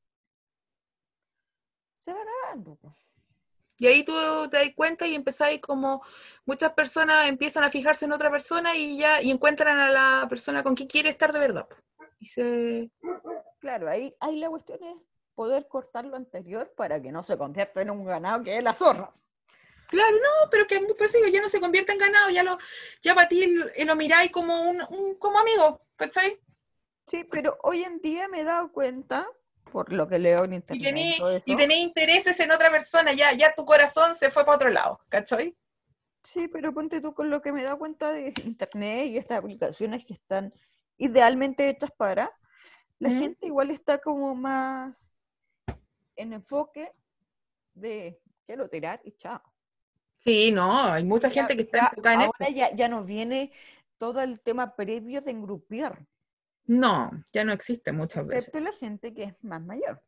se van acabando, pues. Y ahí tú te das cuenta y empezáis como muchas personas empiezan a fijarse en otra persona y ya y encuentran a la persona con quien quiere estar de verdad. Y se... Claro, ahí la cuestión es poder cortar lo anterior para que no se convierta en un ganado que es la zorra. Claro, no, pero que pues, digo, ya no se convierte en ganado, ya para ti lo miráis como como amigo, ¿cachai? Sí, pero hoy en día me he dado cuenta, por lo que leo en Y internet y tenéis todo y eso, tenéis intereses en otra persona, ya tu corazón se fue para otro lado, ¿cachai? sí, pero ponte tú con lo que me he dado cuenta de internet y estas aplicaciones que están idealmente hechas para, la ¿Mm? gente igual está como más en enfoque de quiero tirar y chao. Sí, no, hay mucha Ya, gente que está enfocada en ahora eso. ya no viene todo el tema previo de engrupiar, No, ya no existe muchas veces. excepto la gente que es más mayor.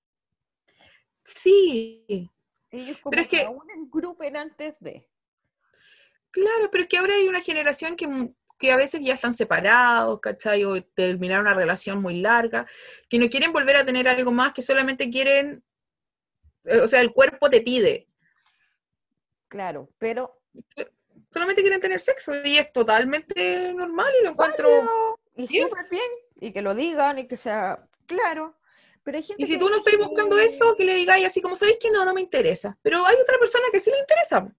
Sí, Ellos pero como es que que, aún engrupen antes de. claro, pero es que ahora hay una generación que a veces ya están separados, ¿cachai? O terminar una relación muy larga, que no quieren volver a tener algo más, que solamente quieren, o sea, el cuerpo te pide, Claro, pero solamente quieren tener sexo y es totalmente normal y lo encuentro válido y bien. súper bien, y que lo digan y que sea claro. Pero hay Y gente si que tú no estás buscando dice, eso, que le digáis así como, ¿sabéis que no, no me interesa? Pero hay otra persona que sí le interesa.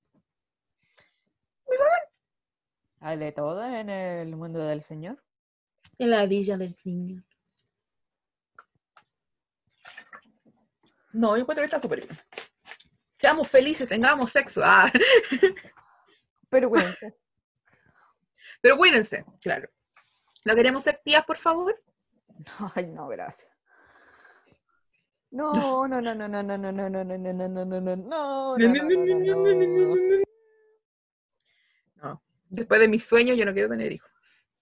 hable todo en el mundo del Señor. En la villa del Señor. No, yo encuentro que está súper bien. Seamos felices, tengamos sexo. Ah, Pero cuídense. pero cuídense, claro. ¿No queremos ser tías, por favor? Ay, no, gracias. No, no, no, no, no, no, no, no, no, no, no, no, no, no, no, no, No, no, no, no, no, no, no, no, no, no, no, no. no, no. No. Después de mis sueños, yo no quiero tener hijos.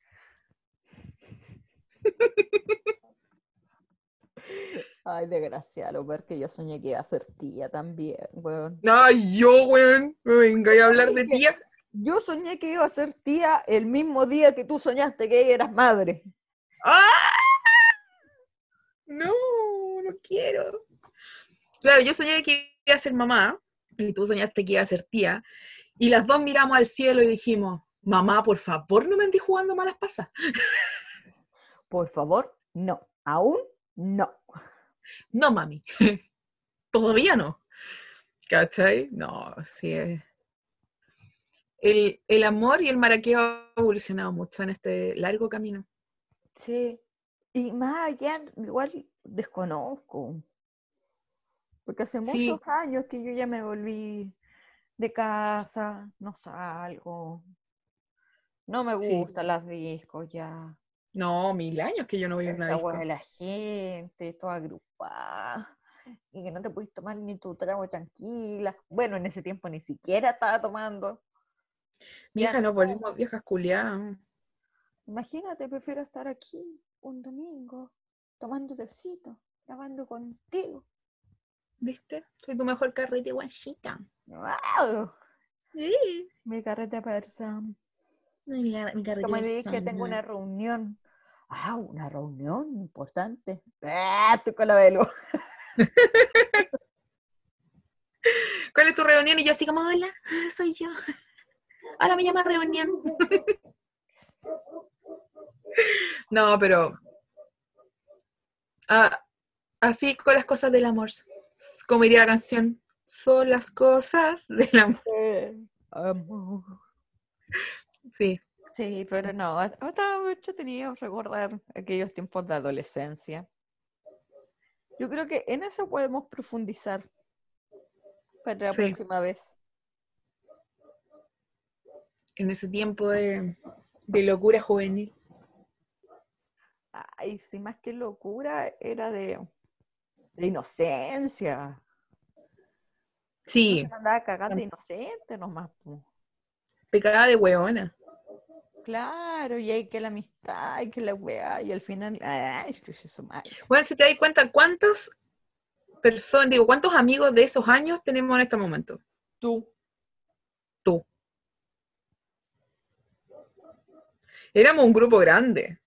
Ay, desgraciado, lo peor que yo soñé que iba a ser tía también, weón. Ay, yo, weón, me vengáis a hablar ¿Sabes de qué? tía. Yo soñé que iba a ser tía el mismo día que tú soñaste que eras madre. ¡Ah! No, no quiero. Claro, yo soñé que iba a ser mamá, y tú soñaste que iba a ser tía, y las dos miramos al cielo y dijimos, mamá, por favor, no me andes jugando malas pasas. Por favor, no. Aún no. No, mami, todavía no. ¿Cachai? No, sí es. El amor y el maraqueo ha evolucionado mucho en este largo camino. Sí. Y más allá, igual desconozco. Porque hace muchos Sí, años que yo ya me volví de casa, no salgo, no me sí. gustan las discos ya. No, 1000 años que yo no voy a una Esa hueá disco. de la gente, toda agrupada, y que no te puedes tomar ni tu trago tranquila. Bueno, en ese tiempo ni siquiera estaba tomando. Mi Ya hija, nos no. volvimos viejas culiadas. Imagínate, prefiero estar aquí un domingo, tomando tecito, grabando contigo. ¿Viste? Soy tu mejor carrete, guachita. ¡Wow! Sí. Mi carrete persa. Mi carrete Como de dije, tengo sana. una reunión. Ah, una reunión importante. Ah, estoy con la velo. ¿Cuál es tu reunión? Y yo así como, hola, soy yo. Hola, me llama reunión. No, pero ah, así con las cosas del amor. Como diría la canción, son las cosas del amor. Amor. Sí, Sí, pero no, estaba muy entretenido recordar aquellos tiempos de adolescencia. Yo creo que en eso podemos profundizar para la sí. próxima vez. En ese tiempo de locura juvenil. Ay, sí, más que locura, era de inocencia. No se Sí, andaba cagando inocente nomás, po. pecada de hueona. Claro, y hay que la amistad, y que la weá, y al final, ay, es que eso mal. Bueno, si te das cuenta, ¿cuántos personas, digo, cuántos amigos de esos años tenemos en este momento? Tú. Tú. Éramos un grupo grande.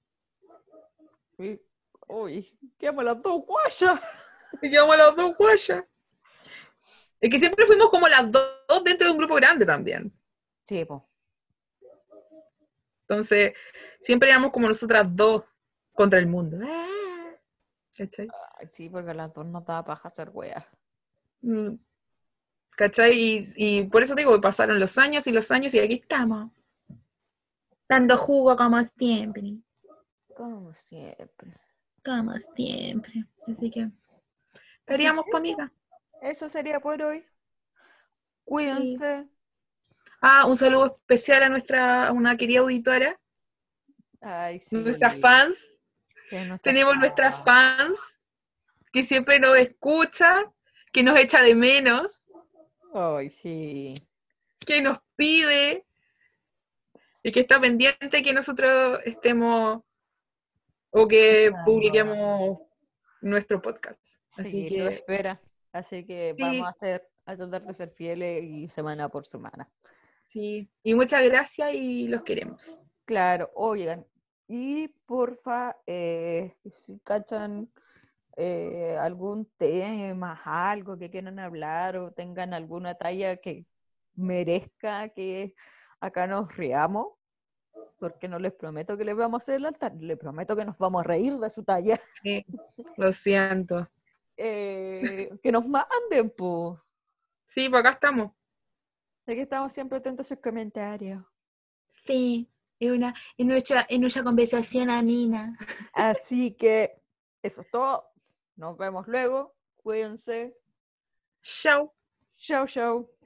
Y, uy, quedamos las dos guayas. Y quedamos las dos guayas. Es que siempre fuimos como las dos dentro de un grupo grande también. Sí, pues. Entonces, siempre éramos como nosotras dos contra el mundo. ¿Cachai? Ay, sí, porque las dos nos daba paja hacer weas. Mm, ¿Cachai? Y por eso digo, pasaron los años y aquí estamos. Dando jugo como siempre. Como siempre. Como siempre. Así que Así estaríamos que pa' amiga. eso sería por hoy. Sí. Cuídense. Un saludo especial a una querida auditora, Ay, nuestras sí. fans. De nuestras Tenemos nuestras fans que siempre nos escucha, que nos echa de menos, Ay, sí. que nos pide y que está pendiente que nosotros estemos o que Escuchando. publiquemos nuestro podcast. Así Sí, lo que espera. Así que vamos sí, a tratar de ser fieles y semana por semana. sí. Y muchas gracias y los queremos. Claro, oigan, y porfa, si cachan algún tema, algo que quieran hablar o tengan alguna talla que merezca que acá nos riamos, porque no les prometo que les vamos a hacer el altar, les prometo que nos vamos a reír de su talla, Sí, lo siento. que nos manden, pues. Sí, pues acá estamos. Sé que estamos siempre atentos a sus comentarios. Sí, en nuestra conversación amena. Así que eso es todo. Nos vemos luego. Cuídense. Chao. Chau, chau.